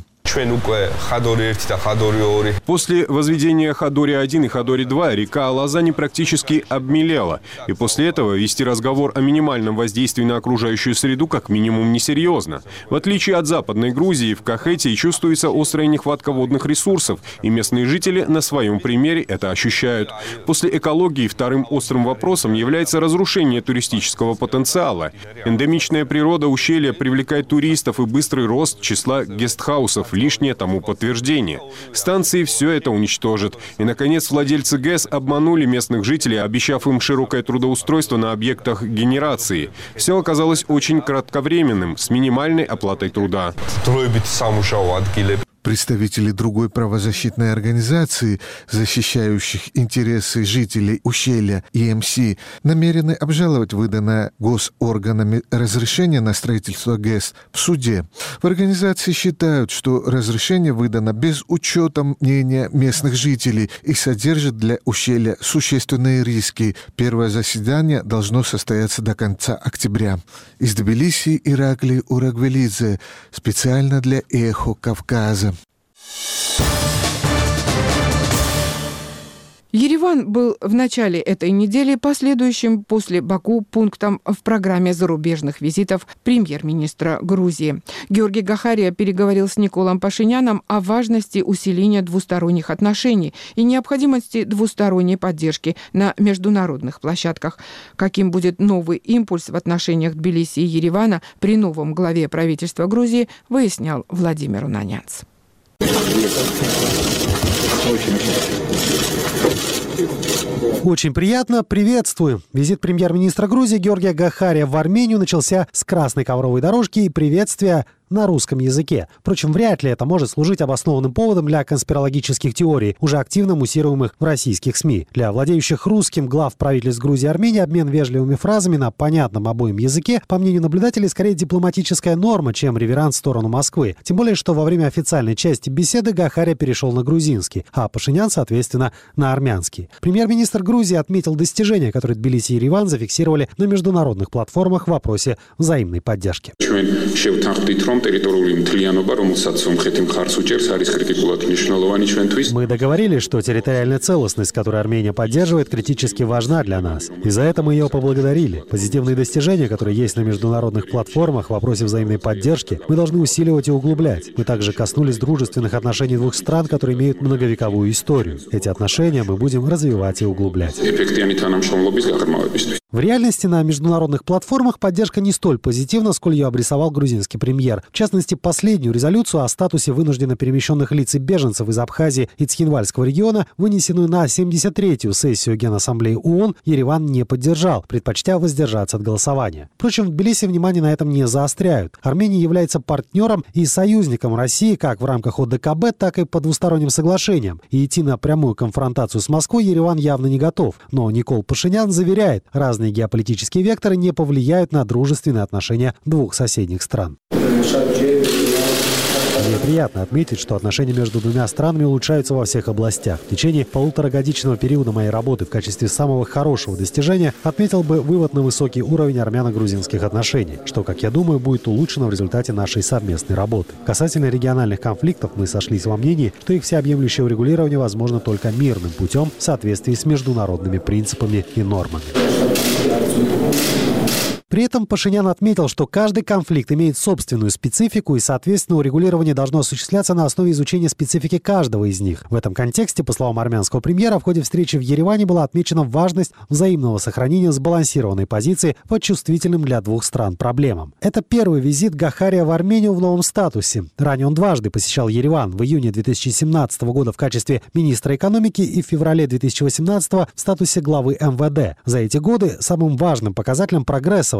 После возведения Хадори-один и Хадори-два река Алазани практически обмелела. И после этого вести разговор о минимальном воздействии на окружающую среду как минимум несерьезно. В отличие от Западной Грузии, в Кахетии чувствуется острая нехватка водных ресурсов, и местные жители на своем примере это ощущают. После экологии вторым острым вопросом является разрушение туристического потенциала. Эндемичная природа ущелья привлекает туристов, и быстрый рост числа гестхаусов – лишнее тому подтверждение. Станции все это уничтожат. И, наконец, владельцы ГЭС обманули местных жителей, обещав им широкое трудоустройство на объектах генерации. Все оказалось очень кратковременным, с минимальной оплатой труда. Представители другой правозащитной организации, защищающих интересы жителей ущелья и эм си, намерены обжаловать выданное госорганами разрешение на строительство ГЭС в суде. В организации считают, что разрешение выдано без учета мнения местных жителей и содержит для ущелья существенные риски. Первое заседание должно состояться до конца октября. Из Тбилиси Ираклий Урагвелидзе, специально для «Эхо Кавказа». Ереван был в начале этой недели последующим после Баку пунктом в программе зарубежных визитов премьер-министра Грузии. Георгий Гахария переговорил с Николом Пашиняном о важности усиления двусторонних отношений и необходимости двусторонней поддержки на международных площадках. Каким будет новый импульс в отношениях Тбилиси и Еревана при новом главе правительства Грузии, выяснял Владимир Унанянц. Очень приятно. Приветствую. Визит премьер-министра Грузии Георгия Гахария в Армению начался с красной ковровой дорожки и приветствия на русском языке. Впрочем, вряд ли это может служить обоснованным поводом для конспирологических теорий, уже активно муссируемых в российских СМИ. Для владеющих русским глав правительств Грузии и Армении обмен вежливыми фразами на понятном обоим языке, по мнению наблюдателей, скорее дипломатическая норма, чем реверанс в сторону Москвы. Тем более, что во время официальной части беседы Гахария перешел на грузинский, а Пашинян, соответственно, на армянский. Премьер-министр Грузии отметил достижения, которые Тбилиси и Ереван зафиксировали на международных платформах в вопросе взаимной поддержки. Мы договорились, что территориальная целостность, которую Армения поддерживает, критически важна для нас. И за это мы ее поблагодарили. Позитивные достижения, которые есть на международных платформах в вопросе взаимной поддержки, мы должны усиливать и углублять. Мы также коснулись дружественных отношений двух стран, которые имеют многовековую историю. Эти отношения мы будем развивать и углублять. В реальности на международных платформах поддержка не столь позитивна, сколь ее обрисовал грузинский премьер. В частности, последнюю резолюцию о статусе вынужденно перемещенных лиц и беженцев из Абхазии и Цхинвальского региона, вынесенную на семьдесят третью сессию Генассамблеи ООН, Ереван не поддержал, предпочтя воздержаться от голосования. Впрочем, в Тбилиси внимание на этом не заостряют. Армения является партнером и союзником России как в рамках о дэ ка бэ, так и по двусторонним соглашениям. И идти на прямую конфронтацию с Москвой Ереван явно не готов. Но Никол Пашинян заверяет, разные геополитические векторы не повлияют на дружественные отношения двух соседних стран. Мне приятно отметить, что отношения между двумя странами улучшаются во всех областях. В течение полуторагодичного периода моей работы в качестве самого хорошего достижения отметил бы вывод на высокий уровень армяно-грузинских отношений, что, как я думаю, будет улучшено в результате нашей совместной работы. Касательно региональных конфликтов мы сошлись во мнении, что их всеобъемлющее урегулирование возможно только мирным путем в соответствии с международными принципами и нормами. При этом Пашинян отметил, что каждый конфликт имеет собственную специфику, и, соответственно, урегулирование должно осуществляться на основе изучения специфики каждого из них. В этом контексте, по словам армянского премьера, в ходе встречи в Ереване была отмечена важность взаимного сохранения сбалансированной позиции по чувствительным для двух стран проблемам. Это первый визит Гахария в Армению в новом статусе. Ранее он дважды посещал Ереван: в июне две тысячи семнадцатого года в качестве министра экономики и в феврале две тысячи восемнадцатого в статусе главы эм вэ дэ. За эти годы самым важным показателем прогресса в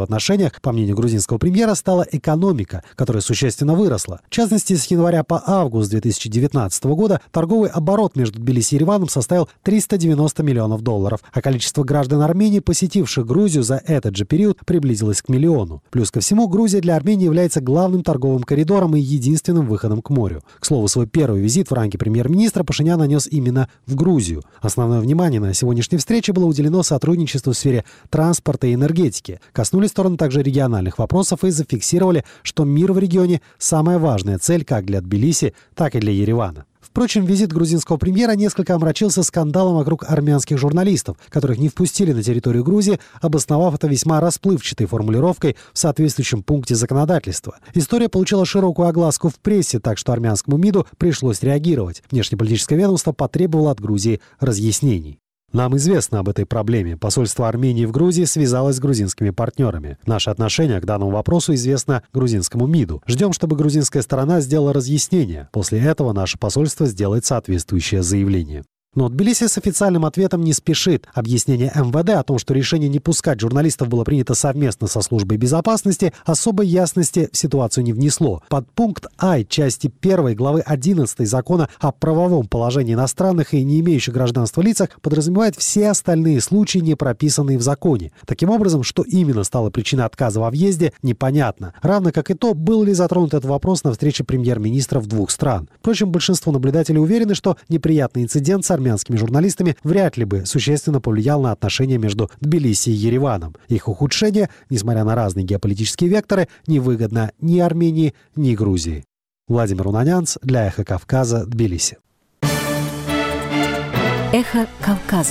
отношениях, по мнению грузинского премьера, стала экономика, которая существенно выросла. В частности, с января по август две тысячи девятнадцатого года торговый оборот между Тбилиси и Ереваном составил триста девяносто миллионов долларов, а количество граждан Армении, посетивших Грузию за этот же период, приблизилось к миллиону. Плюс ко всему, Грузия для Армении является главным торговым коридором и единственным выходом к морю. К слову, свой первый визит в ранге премьер-министра Пашинян нанес именно в Грузию. Основное внимание на сегодняшней встрече было уделено сотрудничеству в сфере транспорта и энергетики. Коснулись стороны также региональных вопросов и зафиксировали, что мир в регионе – самая важная цель как для Тбилиси, так и для Еревана. Впрочем, визит грузинского премьера несколько омрачился скандалом вокруг армянских журналистов, которых не впустили на территорию Грузии, обосновав это весьма расплывчатой формулировкой в соответствующем пункте законодательства. История получила широкую огласку в прессе, так что армянскому МИДу пришлось реагировать. Внешнеполитическое ведомство потребовало от Грузии разъяснений. Нам известно об этой проблеме. Посольство Армении в Грузии связалось с грузинскими партнерами. Наше отношение к данному вопросу известно грузинскому МИДу. Ждем, чтобы грузинская сторона сделала разъяснение. После этого наше посольство сделает соответствующее заявление. Но Тбилиси с официальным ответом не спешит. Объяснение эм вэ дэ о том, что решение не пускать журналистов было принято совместно со службой безопасности, особой ясности в ситуацию не внесло. Подпункт А части первой главы одиннадцатой закона о правовом положении иностранных и не имеющих гражданства лицах подразумевает все остальные случаи, не прописанные в законе. Таким образом, что именно стало причиной отказа во въезде, непонятно. Равно как и то, был ли затронут этот вопрос на встрече премьер-министров двух стран. Впрочем, большинство наблюдателей уверены, что неприятный инцидент с армянскими журналистами вряд ли бы существенно повлиял на отношения между Тбилиси и Ереваном. Их ухудшение, несмотря на разные геополитические векторы, невыгодно ни Армении, ни Грузии. Владимир Унанянц для «Эхо Кавказа», Тбилиси. «Эхо Кавказа».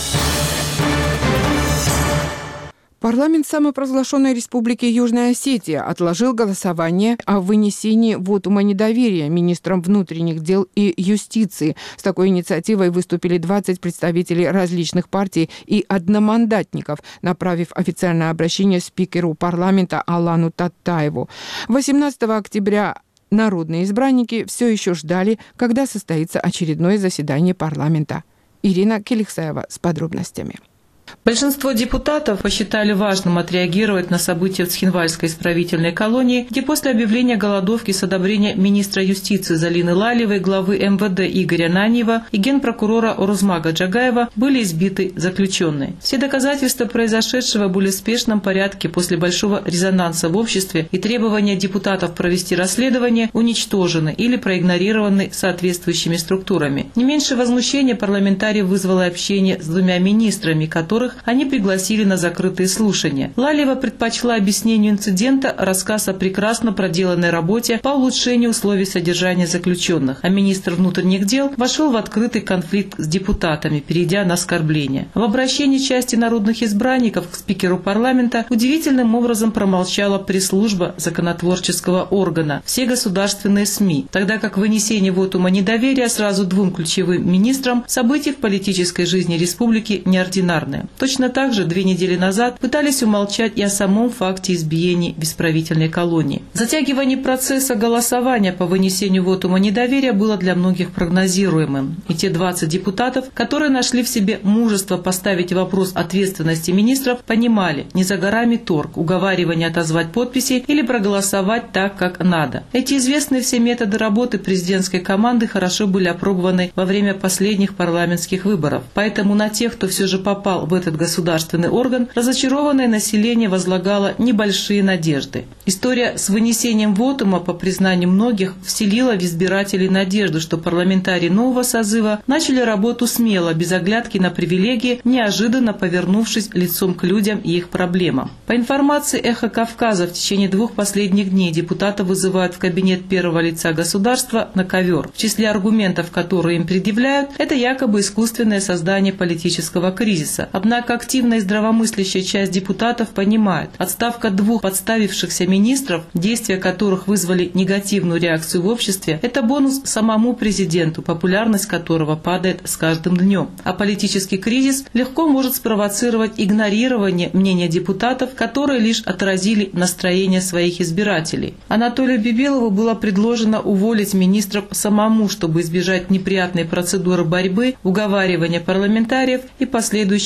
Парламент самопровозглашенной Республики Южная Осетия отложил голосование о вынесении вотума недоверия министрам внутренних дел и юстиции. С такой инициативой выступили двадцать представителей различных партий и одномандатников, направив официальное обращение спикеру парламента Алану Таттаеву. восемнадцатого октября народные избранники все еще ждали, когда состоится очередное заседание парламента. Ирина Келихсаева с подробностями. Большинство депутатов посчитали важным отреагировать на события в Цхинвальской исправительной колонии, где после объявления голодовки с одобрения министра юстиции Залины Лалиевой, главы эм вэ дэ Игоря Наньева и генпрокурора Орузмага Джагаева были избиты заключенные. Все доказательства произошедшего были в спешном порядке после большого резонанса в обществе, и требования депутатов провести расследование уничтожены или проигнорированы соответствующими структурами. Не меньше возмущения парламентариев вызвало общение с двумя министрами, которых они пригласили на закрытые слушания. Лалиева предпочла объяснению инцидента рассказ о прекрасно проделанной работе по улучшению условий содержания заключенных, а министр внутренних дел вошел в открытый конфликт с депутатами, перейдя на оскорбление. В обращении части народных избранников к спикеру парламента удивительным образом промолчала пресс-служба законотворческого органа, все государственные СМИ, тогда как вынесение вотума недоверия сразу двум ключевым министрам событий в политической жизни республики неординарное. Точно так же две недели назад пытались умолчать и о самом факте избиений в исправительной колонии. Затягивание процесса голосования по вынесению вотума недоверия было для многих прогнозируемым. И те двадцать депутатов, которые нашли в себе мужество поставить вопрос ответственности министров, понимали, не за горами торг, уговаривание отозвать подписи или проголосовать так, как надо. Эти известные все методы работы президентской команды хорошо были опробованы во время последних парламентских выборов. Поэтому на тех, кто все же попал в этот государственный орган, разочарованное население возлагало небольшие надежды. История с вынесением вотума, по признанию многих, вселила в избирателей надежду, что парламентарии нового созыва начали работу смело, без оглядки на привилегии, неожиданно повернувшись лицом к людям и их проблемам. По информации «Эхо Кавказа», в течение двух последних дней депутатов вызывают в кабинет первого лица государства на ковер. В числе аргументов, которые им предъявляют, это якобы искусственное создание политического кризиса. Однако активная и здравомыслящая часть депутатов понимает, отставка двух подставившихся министров, действия которых вызвали негативную реакцию в обществе, это бонус самому президенту, популярность которого падает с каждым днем. А политический кризис легко может спровоцировать игнорирование мнения депутатов, которые лишь отразили настроение своих избирателей. Анатолию Бибилову было предложено уволить министров самому, чтобы избежать неприятной процедуры борьбы, уговаривания парламентариев и последующих объяснений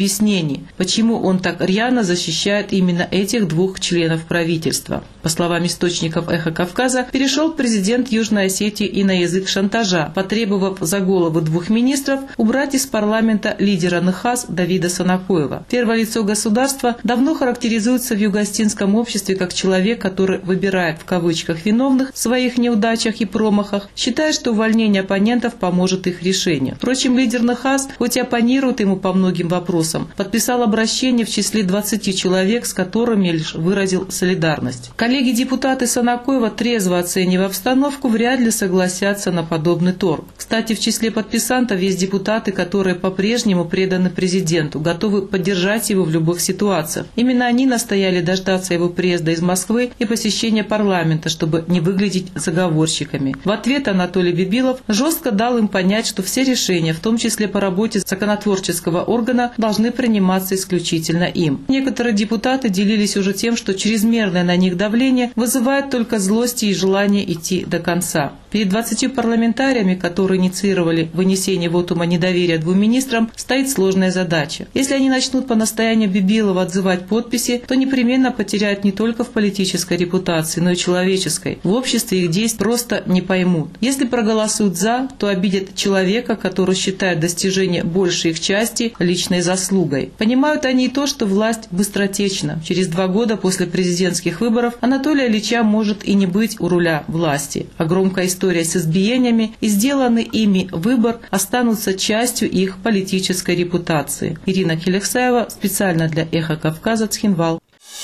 объяснений, почему он так рьяно защищает именно этих двух членов правительства. По словам источников «Эхо Кавказа», перешел президент Южной Осетии и на язык шантажа, потребовав за голову двух министров убрать из парламента лидера НХАС Давида Санакоева. Первое лицо государства давно характеризуется в юго-осетинском обществе как человек, который выбирает в кавычках виновных в своих неудачах и промахах, считая, что увольнение оппонентов поможет их решению. Впрочем, лидер НХАС, хоть и оппонирует ему по многим вопросам, подписал обращение в числе двадцати человек, с которыми лишь выразил солидарность. Коллеги-депутаты Санакоева, трезво оценивая обстановку, вряд ли согласятся на подобный торг. Кстати, в числе подписантов есть депутаты, которые по-прежнему преданы президенту, готовы поддержать его в любых ситуациях. Именно они настояли дождаться его приезда из Москвы и посещения парламента, чтобы не выглядеть заговорщиками. В ответ Анатолий Бибилов жестко дал им понять, что все решения, в том числе по работе законотворческого органа, должны приниматься исключительно им. Некоторые депутаты делились уже тем, что чрезмерное на них давление вызывает только злость и желание идти до конца. Перед двадцатью парламентариями, которые инициировали вынесение вотума недоверия двум министрам, стоит сложная задача. Если они начнут по настоянию Бибилова отзывать подписи, то непременно потеряют не только в политической репутации, но и человеческой. В обществе их действий просто не поймут. Если проголосуют «за», то обидят человека, который считает достижение большей их части личной заслугой. Понимают они и то, что власть быстротечна. Через два года после президентских выборов Анатолия Ильича может и не быть у руля власти. А громкая история с избиениями и сделанный ими выбор останутся частью их политической репутации. Ирина Келексаева, специально для «Эхо Кавказа», Цхинвал.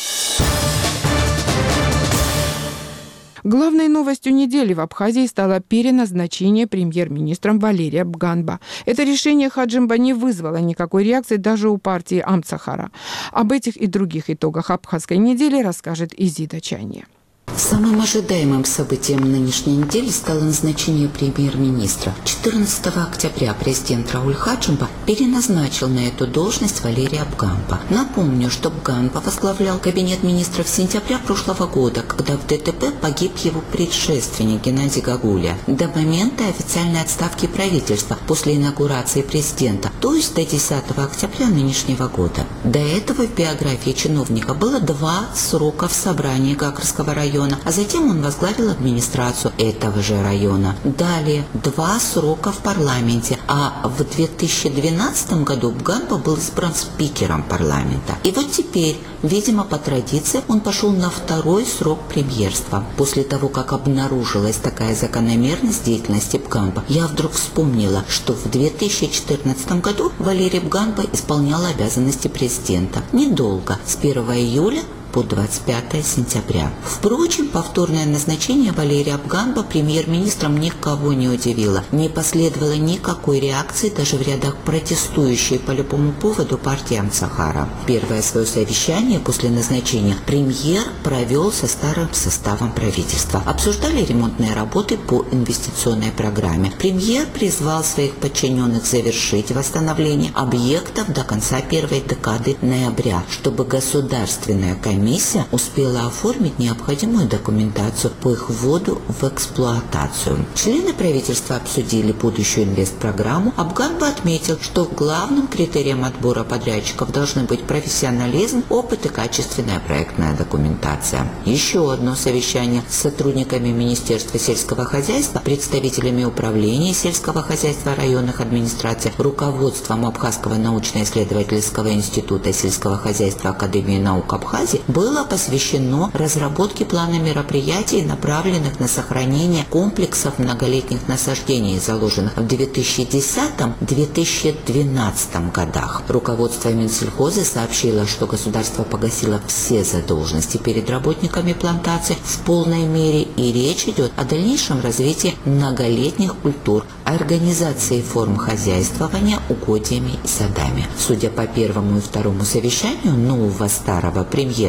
Главной новостью недели в Абхазии стало переназначение премьер-министром Валерия Бганба. Это решение Хаджимба не вызвало никакой реакции даже у партии Амцахара. Об этих и других итогах абхазской недели расскажет Изида Чанье. Самым ожидаемым событием нынешней недели стало назначение премьер-министра. четырнадцатого октября президент Рауль Хаджимба переназначил на эту должность Валерия Бганба. Напомню, что Бганба возглавлял кабинет министров с сентября прошлого года, когда в ДТП погиб его предшественник Геннадий Гагуля, до момента официальной отставки правительства после инаугурации президента, то есть до десятого октября нынешнего года. До этого в биографии чиновника было два срока в собрании Гагрского района, а затем он возглавил администрацию этого же района. Далее два срока в парламенте, а в две тысячи двенадцатом году Бганба был избран спикером парламента. И вот теперь, видимо, по традиции, он пошел на второй срок премьерства. После того, как обнаружилась такая закономерность деятельности Бганба, я вдруг вспомнила, что в две тысячи четырнадцатом году Валерий Бганба исполнял обязанности президента. Недолго, с первого июля по двадцать пятое сентября. Впрочем, повторное назначение Валерия Бганба премьер-министром никого не удивило. Не последовало никакой реакции даже в рядах протестующей по любому поводу партии Амцахара. Первое свое совещание после назначения премьер провел со старым составом правительства. Обсуждали ремонтные работы по инвестиционной программе. Премьер призвал своих подчиненных завершить восстановление объектов до конца первой декады ноября, чтобы государственная комиссия Комиссия успела оформить необходимую документацию по их вводу в эксплуатацию. Члены правительства обсудили будущую инвестпрограмму, а Бганба отметил, что главным критерием отбора подрядчиков должны быть профессионализм, опыт и качественная проектная документация. Еще одно совещание с сотрудниками Министерства сельского хозяйства, представителями управления сельского хозяйства районных администраций, руководством Абхазского научно-исследовательского института сельского хозяйства Академии наук Абхазии было посвящено разработке плана мероприятий, направленных на сохранение комплексов многолетних насаждений, заложенных в две тысячи десятом — две тысячи двенадцатом годах. Руководство Минсельхоза сообщило, что государство погасило все задолженности перед работниками плантаций в полной мере, и речь идет о дальнейшем развитии многолетних культур, организации форм хозяйствования угодьями и садами. Судя по первому и второму совещанию нового старого премьера,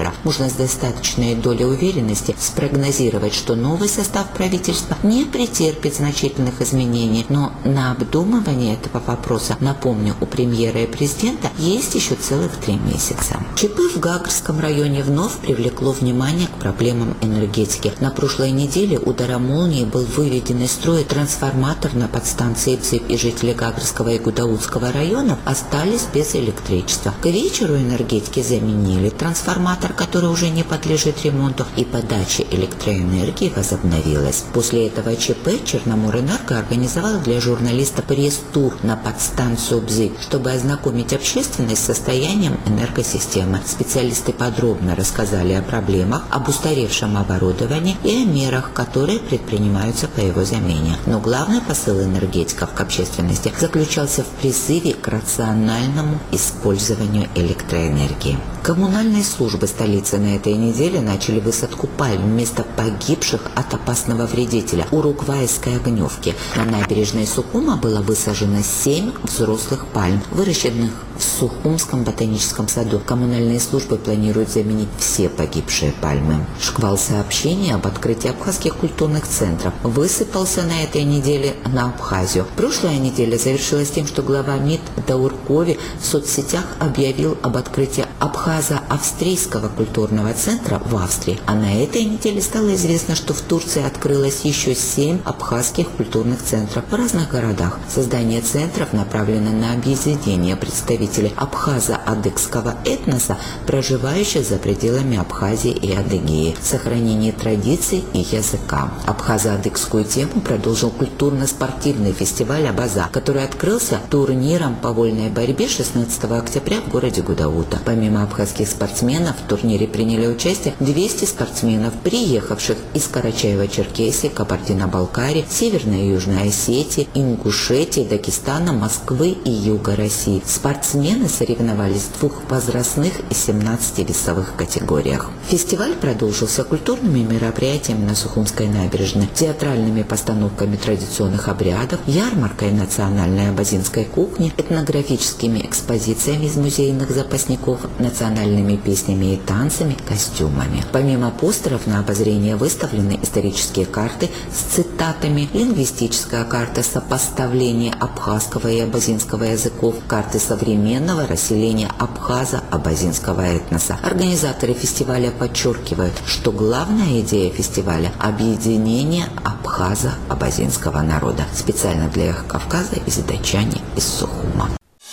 премьера. Можно с достаточной долей уверенности спрогнозировать, что новый состав правительства не претерпит значительных изменений, но на обдумывание этого вопроса, напомню, у премьера и президента есть еще целых три месяца. ЧП в Гагрском районе вновь привлекло внимание к проблемам энергетики. На прошлой неделе ударом молнии был выведен из строя трансформатор на подстанции Бзып, и жители Гагрского и Гудаутского районов остались без электричества. К вечеру энергетики заменили трансформатор, который уже не подлежит ремонту, и подача электроэнергии возобновилась. После этого ЧП Черноморэнерго организовала для журналиста пресс-тур на подстанцию Бзып, чтобы ознакомить общественность с состоянием энергосистемы. Специалисты подробно рассказали о проблемах, об устаревшем оборудовании и о мерах, которые предпринимаются по его замене. Но главный посыл энергетиков к общественности заключался в призыве к рациональному использованию электроэнергии. Коммунальные службы столицы на этой неделе начали высадку пальм вместо погибших от опасного вредителя уругвайской огневки. На набережной Сухума было высажено семь взрослых пальм, выращенных в Сухумском ботаническом саду. Коммунальные службы планируют заменить все погибшие пальмы. Шквал сообщений об открытии абхазских культурных центров высыпался на этой неделе на Абхазию. Прошлая неделя завершилась тем, что глава МИД Дауркови в соцсетях объявил об открытии Абхазо-австрийского культурного центра в Австрии. А на этой неделе стало известно, что в Турции открылось еще семь абхазских культурных центров в разных городах. Создание центров направлено на объединение представителей абхазо-адыгского этноса, проживающих за пределами Абхазии и Адыгеи, сохранение традиций и языка. Абхазо-адыгскую тему продолжил культурно-спортивный фестиваль «Абаза», который открылся турниром по вольной борьбе шестнадцатого октября в городе Гудаута. Помимо абхазских спортсменов в турнире приняли участие двести спортсменов, приехавших из Карачаева-Черкесии, Кабардино-Балкарии, Северной и Южной Осетии, Ингушетии, Дагестана, Москвы и Юга России. Спортсмены соревновались в двух возрастных и семнадцати весовых категориях. Фестиваль продолжился культурными мероприятиями на Сухумской набережной, театральными постановками традиционных обрядов, ярмаркой национальной абазинской кухни, этнографическими экспозициями из музейных запасников, национальными песнями и танцами, костюмами. Помимо постеров на обозрение выставлены исторические карты с цитатами, лингвистическая карта сопоставления абхазского и абазинского языков, карты современного расселения абхазо-абазинского этноса. Организаторы фестиваля подчеркивают, что главная идея фестиваля – объединение абхазо-абазинского народа. Специально для Эхо Кавказа из датчане из Сухума.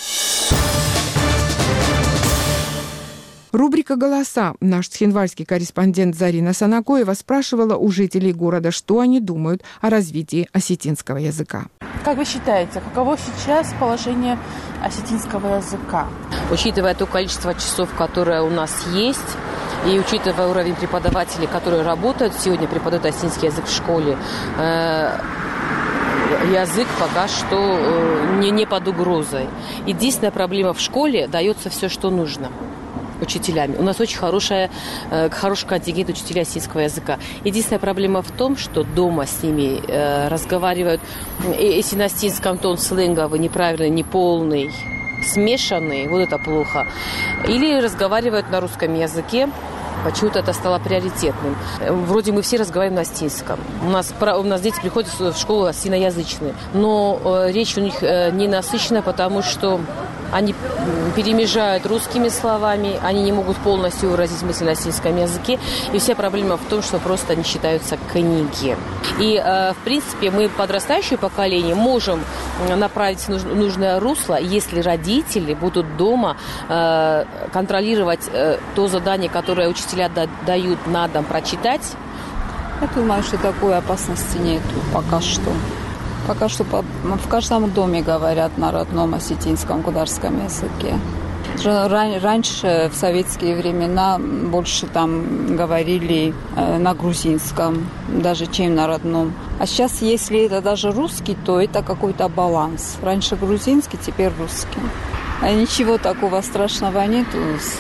Рубрика «Голоса». Наш цхинвальский корреспондент Зарина Санакоева спрашивала у жителей города, что они думают о развитии осетинского языка. Как вы считаете, каково сейчас положение осетинского языка? Учитывая то количество часов, которое у нас есть, и учитывая уровень преподавателей, которые работают, сегодня преподают осетинский язык в школе, э- язык пока что э- не, не под угрозой. Единственная проблема в школе – дается все, что нужно учителями. У нас очень хорошая, э, хороший контингент учителей осетинского языка. Единственная проблема в том, что дома с ними э, разговаривают, если на осетинском тон сленговый, неправильный, неполный, смешанный, вот это плохо. Или разговаривают на русском языке. Почему-то это стало приоритетным. Вроде мы все разговариваем на осетинском. У нас, у нас дети приходят в школу осетиноязычные. Но э, речь у них э, не насыщенная, потому что они перемежают русскими словами, они не могут полностью выразить мысль на осетинском языке. И вся проблема в том, что просто не считаются книги. И, э, в принципе, мы, подрастающее поколение, можем направить в нуж- нужное русло, если родители будут дома э, контролировать э, то задание, которое учителя да- дают на дом прочитать. Я думаю, что такой опасности нет пока что. Пока что в каждом доме говорят на родном осетинском гударском языке. Раньше, в советские времена, больше там говорили на грузинском, даже чем на родном. А сейчас, если это даже русский, то это какой-то баланс. Раньше грузинский, теперь русский. А ничего такого страшного нету.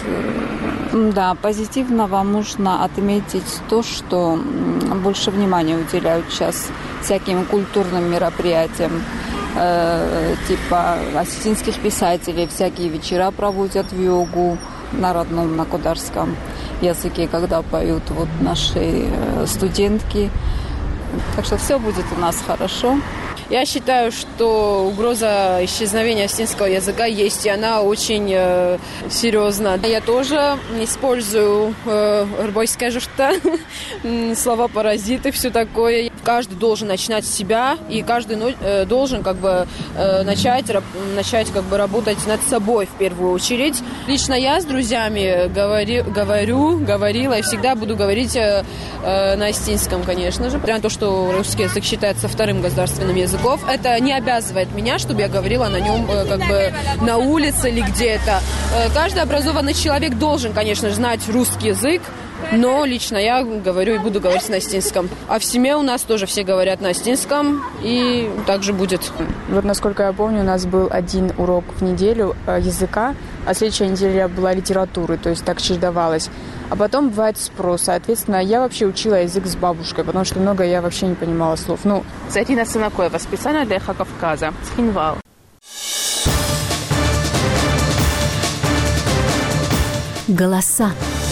Да, позитивного можно отметить то, что больше внимания уделяют сейчас всяким культурным мероприятиям. Э, типа осетинских писателей, всякие вечера проводят в Йогу на родном, на Кударском. языке, когда поют вот наши студентки. Так что все будет у нас хорошо. Я считаю, что угроза исчезновения осетинского языка есть, и она очень э, серьезна. Я тоже использую э, рбойская журта, слова паразиты, все такое. Каждый должен начинать с себя, и каждый э, должен как бы э, начать, раб, начать как бы работать над собой в первую очередь. Лично я с друзьями говори, говорю, говорила и всегда буду говорить э, э, на осетинском, конечно же. Прямо то, что русский язык считается вторым государственным языком, это не обязывает меня, чтобы я говорила на нем как бы на улице или где-то. Каждый образованный человек должен, конечно, знать русский язык, но лично я говорю и буду говорить на осетинском. А в семье у нас тоже все говорят на осетинском, и так же будет. Вот насколько я помню, у нас был один урок в неделю языка, а следующая неделя была литературы, то есть так чередовалось. А потом бывает спрос. Соответственно, я вообще учила язык с бабушкой, потому что много я вообще не понимала слов. Ну, Зарина Санакоева, специально для Эхо Кавказа, Цхинвал. Голоса.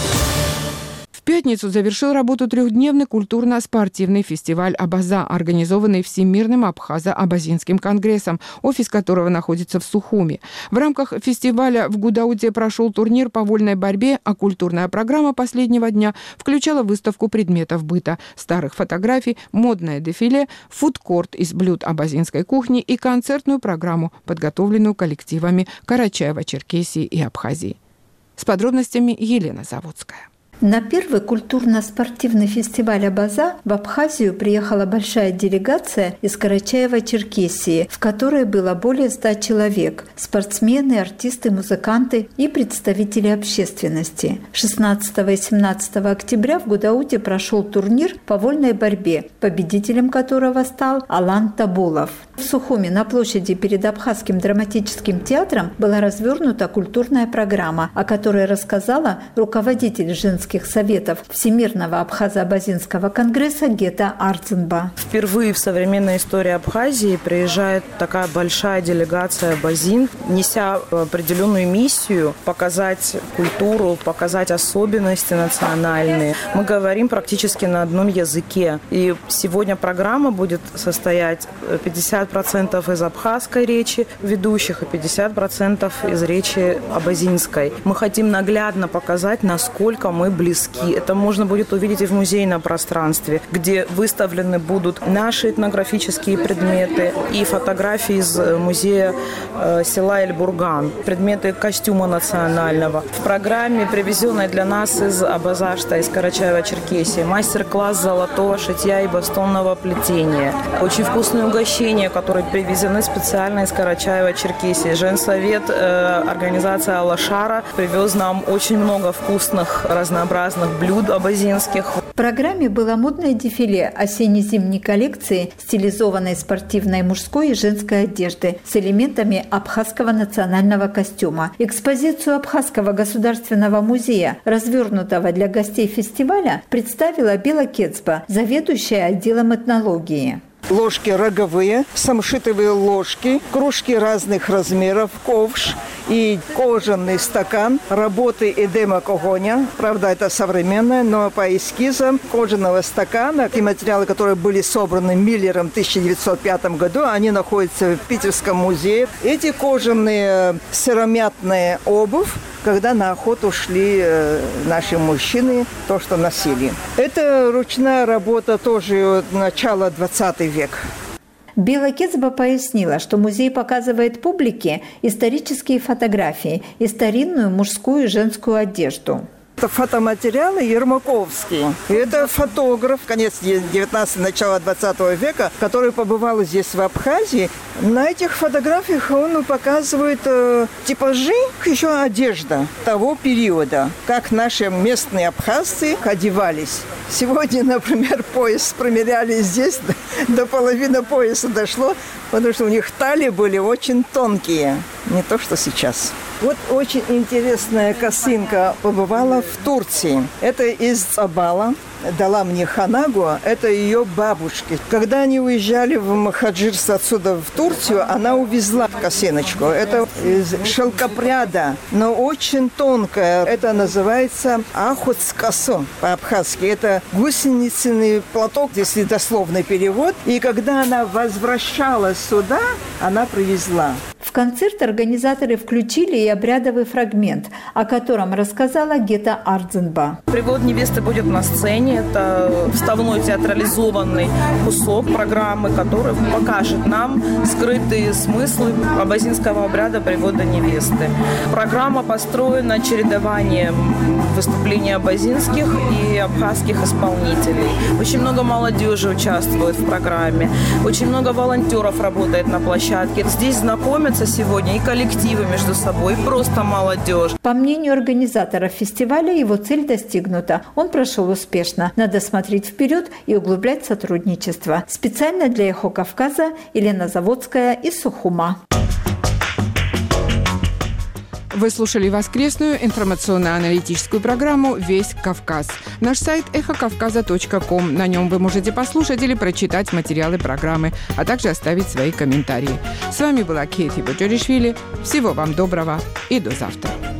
В пятницу завершил работу трехдневный культурно-спортивный фестиваль «Абаза», организованный Всемирным Абхазо-Абазинским конгрессом, офис которого находится в Сухуми. В рамках фестиваля в Гудауте прошел турнир по вольной борьбе, а культурная программа последнего дня включала выставку предметов быта, старых фотографий, модное дефиле, фудкорт из блюд абазинской кухни и концертную программу, подготовленную коллективами Карачаева-Черкесии и Абхазии. С подробностями Елена Заводская. На первый культурно-спортивный фестиваль «Абаза» в Абхазию приехала большая делегация из Карачаева-Черкесии, в которой было более ста человек – спортсмены, артисты, музыканты и представители общественности. шестнадцатого и семнадцатого октября в Гудауте прошел турнир по вольной борьбе, победителем которого стал Алан Табулов. В Сухуми на площади перед Абхазским драматическим театром была развернута культурная программа, о которой рассказала руководитель женских советов Всемирного Абхазо-Абазинского конгресса Гета Арценба. Впервые в современной истории Абхазии приезжает такая большая делегация абазин, неся определенную миссию показать культуру, показать особенности национальные. Мы говорим практически на одном языке. И сегодня программа будет состоять пятьдесят процентов из абхазской речи ведущих и пятьдесят процентов из речи абазинской. Мы хотим наглядно показать, насколько мы близки. Это можно будет увидеть и в музейном пространстве, где выставлены будут наши этнографические предметы и фотографии из музея э, села Эль-Бурган, предметы костюма национального. В программе, привезенной для нас из Абазашта, из Карачаева-Черкесии, мастер-класс золотого шитья и бастонного плетения. Очень вкусные угощения, которые привезены специально из Карачаева-Черкесии. Женсовет, э, организация Алашара привез нам очень много вкусных разнообразных блюд абазинских. В программе было модное дефиле осенне-зимней коллекции, стилизованной спортивной мужской и женской одежды с элементами абхазского национального костюма. Экспозицию Абхазского государственного музея, развернутого для гостей фестиваля, представила Бела Кецба, заведующая отделом этнологии. Ложки роговые, самшитовые ложки, кружки разных размеров, ковш и кожаный стакан работы Эдема Когоня. Правда, это современное, но по эскизам кожаного стакана, те материалы, которые были собраны Миллером в тысяча девятьсот пятом году, они находятся в Питерском музее. Эти кожаные сыромятные обувь, когда на охоту шли наши мужчины, то, что носили. Это ручная работа тоже начала двадцатого века. Бела Кецба пояснила, что музей показывает публике исторические фотографии и старинную мужскую и женскую одежду. Это фотоматериалы Ермаковские. И это фотограф, конец девятнадцатого, начало двадцатого века, который побывал здесь, в Абхазии. На этих фотографиях он показывает э, типажи, еще одежда того периода, как наши местные абхазцы одевались. Сегодня, например, пояс промеряли здесь, до половины пояса дошло, потому что у них талии были очень тонкие, не то что сейчас. Вот очень интересная косынка побывала в Турции. Это из Абала. Дала мне Ханагу, это ее бабушки. Когда они уезжали в Махаджирс отсюда в Турцию, она увезла косыночку. Это из шелкопряда, но очень тонкая. Это называется ахуцкасо по-абхазски. Это гусеницыный платок, если дословный перевод. И когда она возвращалась сюда, она привезла. В концерт организаторы включили и обрядовый фрагмент, о котором рассказала Гета Ардзенба. Привод невесты будет на сцене. Это вставной театрализованный кусок программы, который покажет нам скрытые смыслы абазинского обряда привода невесты. Программа построена чередованием выступлений абазинских и абхазских исполнителей. Очень много молодежи участвует в программе. Очень много волонтеров работает на площадке. Здесь знакомятся сегодня и коллективы между собой, и просто молодежь. По мнению организаторов фестиваля, его цель достигнута. Он прошел успешно. Надо смотреть вперед и углублять сотрудничество. Специально для «Эхо Кавказа» Елена Заводская из Сухума. Вы слушали воскресную информационно-аналитическую программу «Весь Кавказ». Наш сайт эхо кавказа точка ком. На нем вы можете послушать или прочитать материалы программы, а также оставить свои комментарии. С вами была Кейти Боджоришвили. Всего вам доброго и до завтра.